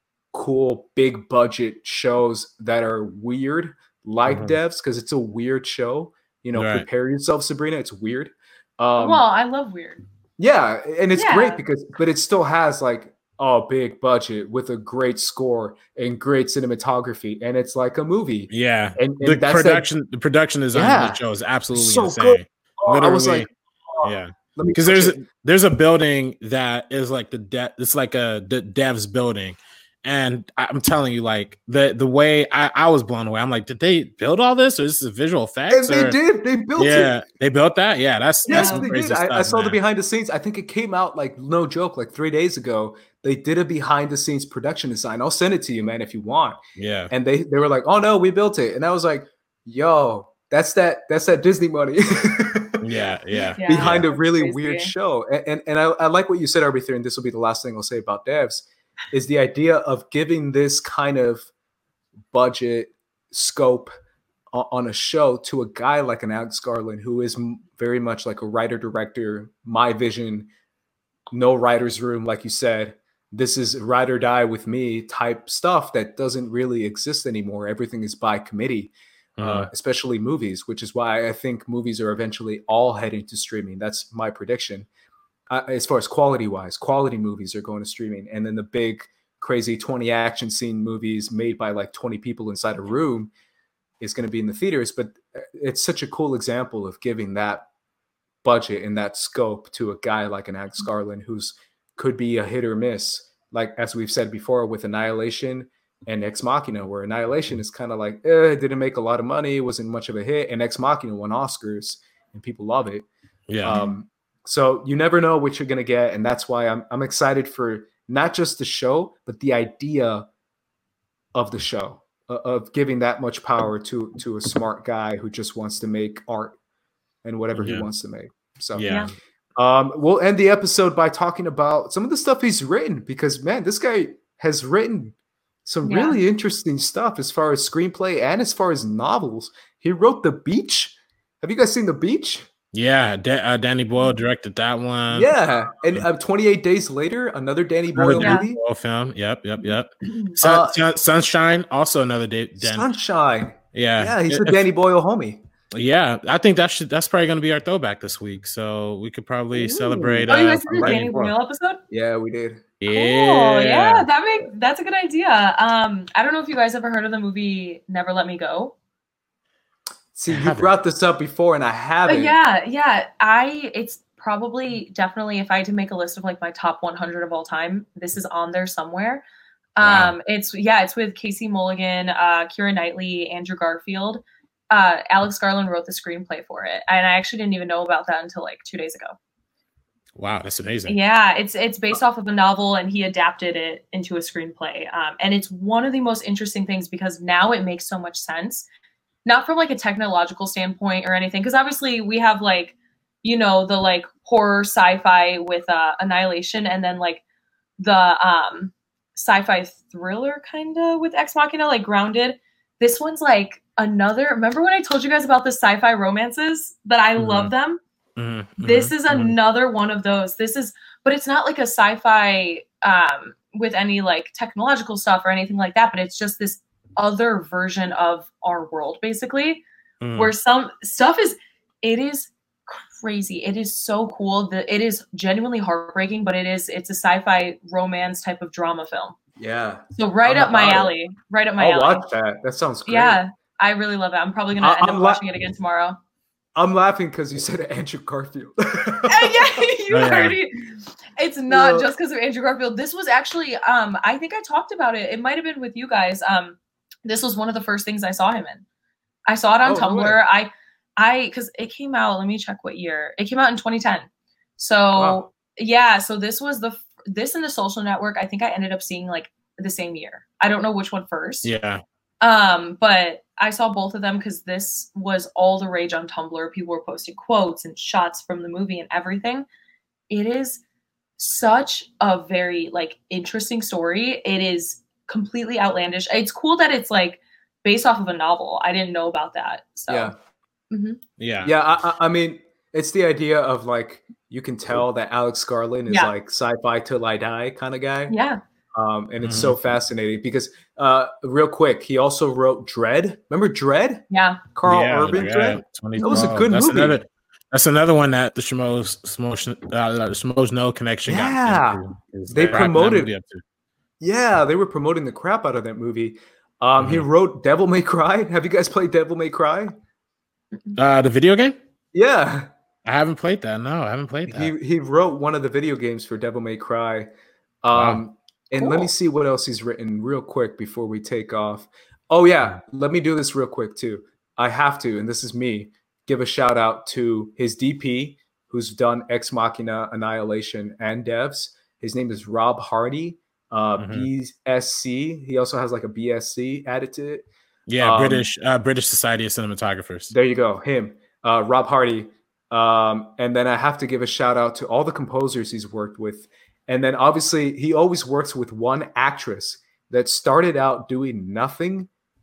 cool, big budget shows that are weird, like mm-hmm. Devs, because it's a weird show. You know, right. prepare yourself, Sabrina. It's weird. Um, well, I love weird. Yeah, and it's yeah. great because, but it still has like a big budget with a great score and great cinematography, and it's like a movie. Yeah, and, and the that's production, like, the production design yeah. of the show is absolutely so insane. Good. Oh, Literally, I was like, oh, yeah, because there's a, there's a building that is like the de- it's like a the Devs building. And I'm telling you, like the the way I, I was blown away. I'm like, did they build all this, or is this visual effects? And they or? did. They built yeah, it. They built that. Yeah, that's yes, that's they crazy did. stuff, I, I saw man. the behind the scenes. I think it came out like no joke, like three days ago. They did a behind the scenes production design. I'll send it to you, man, if you want. Yeah. And they they were like, oh no, we built it, and I was like, yo, that's that that's that Disney money. yeah, yeah. yeah. Behind yeah, a really crazy. weird show, and and, and I, I like what you said, R B three, and this will be the last thing I'll say about Devs. Is the idea of giving this kind of budget scope on a show to a guy like an Alex Garland, who is very much like a writer director, my vision, no writer's room, like you said. This is ride or die with me type stuff that doesn't really exist anymore. Everything is by committee, mm-hmm. uh, especially movies, which is why I think movies are eventually all heading to streaming. That's my prediction. Uh, as far as quality wise, quality movies are going to streaming. And then the big, crazy twenty action scene movies made by like twenty people inside a room is going to be in the theaters. But it's such a cool example of giving that budget and that scope to a guy like an Alex Garland, who's could be a hit or miss. Like, as we've said before, with Annihilation and Ex Machina, where Annihilation is kind of like, eh, it didn't make a lot of money, wasn't much of a hit. And Ex Machina won Oscars and people love it. Yeah. Um, So you never know what you're going to get. And that's why I'm I'm excited for not just the show, but the idea of the show, uh, of giving that much power to, to a smart guy who just wants to make art and whatever yeah. he wants to make. So yeah. Um, we'll end the episode by talking about some of the stuff he's written because, man, this guy has written some yeah. really interesting stuff as far as screenplay and as far as novels. He wrote The Beach. Have you guys seen The Beach? Yeah, da- uh, Danny Boyle directed that one. Yeah, and uh, twenty-eight Days Later, another Danny Boyle another movie. Boyle film. Yep, yep, yep. Sun, uh, sun, Sunshine, also another day. Dan- Sunshine. Yeah, yeah, he's the Danny Boyle homie. Yeah, I think that should that's probably going to be our throwback this week. So we could probably Ooh. celebrate. Oh, you guys uh, did the Danny Boyle episode? Yeah, we did. Yeah, cool. yeah, that make that's a good idea. Um, I don't know if you guys ever heard of the movie Never Let Me Go. See, you brought this up before, and I haven't. Uh, yeah, yeah. I it's probably definitely if I had to make a list of like my top one hundred of all time, this is on there somewhere. Wow. Um, it's yeah, it's with Casey Mulligan, uh, Keira Knightley, Andrew Garfield. Uh, Alex Garland wrote the screenplay for it, and I actually didn't even know about that until like two days ago. Wow, that's amazing. Yeah, it's it's based off of a novel, and he adapted it into a screenplay. Um, and it's one of the most interesting things because now it makes so much sense, not from like a technological standpoint or anything, because obviously we have like, you know, the like horror sci-fi with uh, Annihilation, and then like the um, sci-fi thriller kind of with Ex Machina, like Grounded. This one's like another. Remember when I told you guys about the sci-fi romances that I mm-hmm. love them? Mm-hmm. This is mm-hmm. another one of those. This is, but it's not like a sci-fi um, with any like technological stuff or anything like that. But it's just this other version of our world, basically, mm. where some stuff is. It is crazy. It is so cool. That it is genuinely heartbreaking, but it is. It's a sci-fi romance type of drama film. Yeah. So right I'm up my alley. It. Right up my I'll alley. watch that. That sounds great. Yeah, I really love it. I'm probably gonna I, end I'm up la- watching it again tomorrow. I'm laughing because you said Andrew Garfield. yeah, you oh, heard yeah. it. It's not yeah. just because of Andrew Garfield. This was actually, um, I think I talked about it. It might have been with you guys. Um, this was one of the first things I saw him in. I saw it on oh, Tumblr. Really? I, I, because it came out. Let me check what year. It came out in twenty ten. So wow. yeah, so this was the this and The Social Network. I think I ended up seeing like the same year. I don't know which one first. Yeah. Um, but I saw both of them because this was all the rage on Tumblr. People were posting quotes and shots from the movie and everything. It is such a very like interesting story. It is completely outlandish. It's cool that it's like based off of a novel. I didn't know about that. So yeah, mm-hmm. yeah, yeah. I, I mean, it's the idea of like you can tell that Alex Garland is yeah. like sci-fi till I die kind of guy. Yeah. Um, and it's mm-hmm. so fascinating because, uh, real quick, he also wrote Dread. Remember Dread? Yeah. Carl yeah, Urban yeah. Dread? That was a good that's movie. Another, that's another one that the Schmoes, Schmoes, uh, Schmoes No Connection yeah. got into. They promoted. Yeah, they were promoting the crap out of that movie. Um, mm-hmm. He wrote Devil May Cry. Have you guys played Devil May Cry? Uh, the video game? Yeah. I haven't played that. No, I haven't played that. He, he wrote one of the video games for Devil May Cry. Um, wow. And cool. Let me see what else he's written real quick before we take off. Oh, yeah. Let me do this real quick, too. I have to, and this is me, give a shout out to his D P, who's done Ex Machina, Annihilation, and Devs. His name is Rob Hardy, uh, mm-hmm. B S C. He also has like a B S C added to it. Yeah, um, British uh, British Society of Cinematographers. There you go. Him, uh, Rob Hardy. Um, and then I have to give a shout out to all the composers he's worked with. And then obviously he always works with one actress that started out doing nothing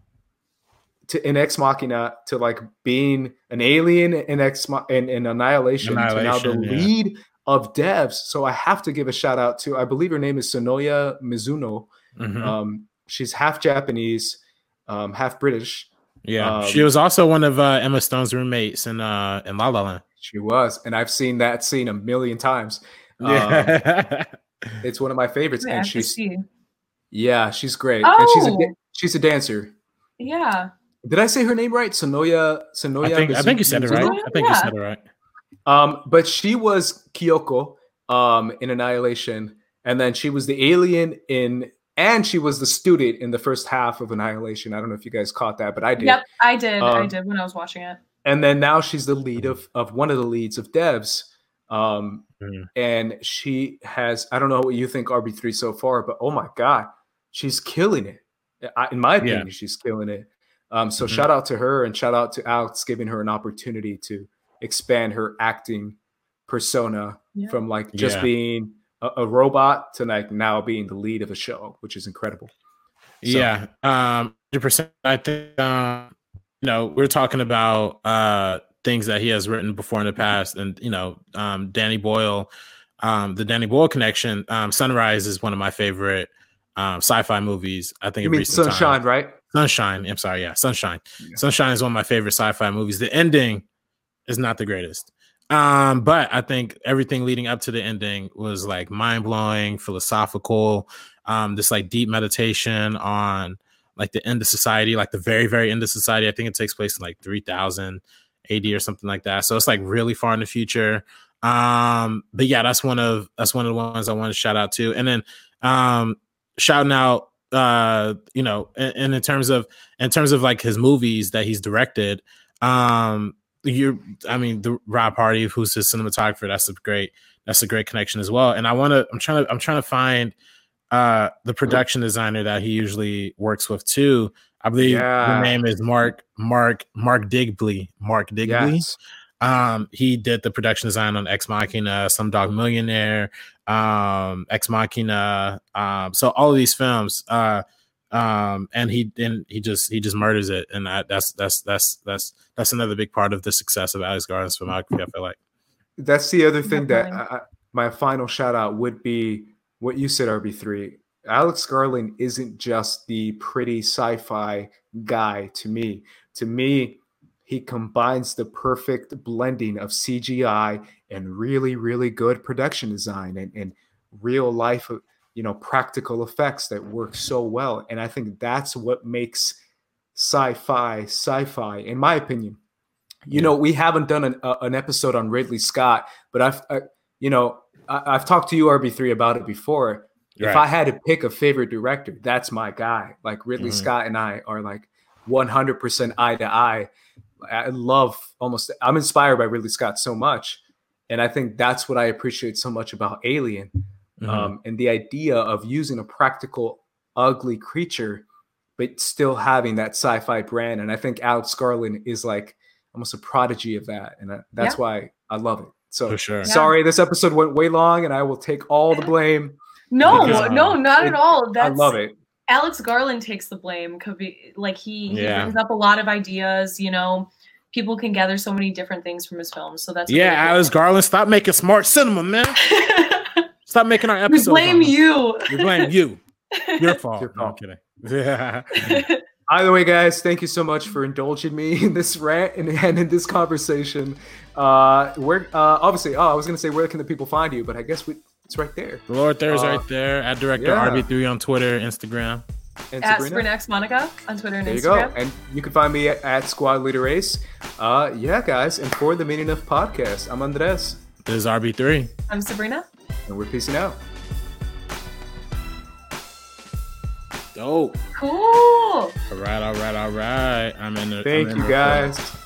to in Ex Machina to like being an alien in Ex in, in Annihilation, Annihilation to now the yeah. lead of Devs. So I have to give a shout out to, I believe her name is Sonoya Mizuno. Mm-hmm. Um, she's half Japanese, um, half British. Yeah, um, she was also one of uh, Emma Stone's roommates in uh, in La La Land. She was, and I've seen that scene a million times. Yeah. Um, it's one of my favorites, yeah, and she's see. yeah, she's great, oh. and she's a she's a dancer. Yeah. Did I say her name right? Sonoya Sonoya. I think, I think you said it right. I think yeah. you said it right. Um, but she was Kyoko um in Annihilation, and then she was the alien in, and she was the student in the first half of Annihilation. I don't know if you guys caught that, but I did. Yep, I did. Um, I did when I was watching it. And then now she's the lead of of one of the leads of Devs. Um, mm. And she has, I don't know what you think R B three so far, but oh my God, she's killing it. I, in my opinion, yeah. she's killing it. Um, so mm-hmm. shout out to her and shout out to Alex giving her an opportunity to expand her acting persona yeah. from like just yeah. being a, a robot to like now being the lead of a show, which is incredible. So. Yeah, um, one hundred percent. I think um, you know, we're talking about uh, things that he has written before in the past, and you know, um, Danny Boyle, um, the Danny Boyle connection. Um, Sunrise is one of my favorite um, sci-fi movies. I think you mean Sunshine, time. right? Sunshine. I'm sorry, yeah, Sunshine. Yeah. Sunshine is one of my favorite sci-fi movies. The ending is not the greatest, um, but I think everything leading up to the ending was like mind-blowing, philosophical. Um, this like deep meditation on like the end of society, like the very, very end of society. I think it takes place in like three thousand A D or something like that. So it's like really far in the future. Um, but yeah, that's one of that's one of the ones I want to shout out to. And then um, shouting out, uh, you know, and, and in terms of in terms of like his movies that he's directed, um, you, I mean, the Rob Hardy, who's his cinematographer, that's a great that's a great connection as well. And I want to, I'm trying to, I'm trying to find. Uh, the production designer that he usually works with too. I believe yeah. the name is Mark Mark Mark Digbly. Mark Digbly. Yes. Um, he did the production design on Ex Machina, Slumdog Millionaire, um, Ex Machina. Um, so all of these films, uh, um, and he and he just he just murders it, and I, that's that's that's that's that's another big part of the success of Alex Garland's filmography. I feel like that's the other thing that I, my final shout out would be. What you said, R B three, Alex Garland isn't just the pretty sci-fi guy to me. To me, he combines the perfect blending of C G I and really, really good production design and, and real life, you know, practical effects that work so well. And I think that's what makes sci-fi sci-fi, in my opinion. You yeah. know, we haven't done an, uh, an episode on Ridley Scott, but I've, I, you know, I've talked to you, R B three, about it before. Right. If I had to pick a favorite director, that's my guy. Like Ridley mm-hmm. Scott and I are like one hundred percent eye to eye. I love almost, I'm inspired by Ridley Scott so much. And I think that's what I appreciate so much about Alien. Mm-hmm. Um, and the idea of using a practical, ugly creature, but still having that sci-fi brand. And I think Alex Garland is like almost a prodigy of that. And that's yeah. why I love it. So For sure. sorry, yeah. this episode went way long and I will take all the blame. No, because, no, not it, at all. That's, I love it. Alex Garland takes the blame. Could be like he, he yeah. brings up a lot of ideas, you know, people can gather so many different things from his films. So that's yeah, really Alex Garland, stop making smart cinema, man. Stop making our episodes. We blame you. We blame you. Your fault. Your fault. No, I'm kidding. Yeah. Either way, guys, thank you so much for indulging me in this rant and, and in this conversation. Uh, where uh, obviously, oh, I was gonna say where can the people find you, but I guess we, it's right there. The Lord there's uh, right there. At Director yeah. R B three on Twitter, Instagram. And at Sabrina X Monica on Twitter and there Instagram. There you go. And you can find me at, at Squad Leader Ace. Uh, yeah, guys. And for the Meaning of Podcast, I'm Andres. This is R B three. I'm Sabrina. And we're peacing out. Dope. Cool. All right, all right, all right. I'm in the. Thank I'm you, in guys.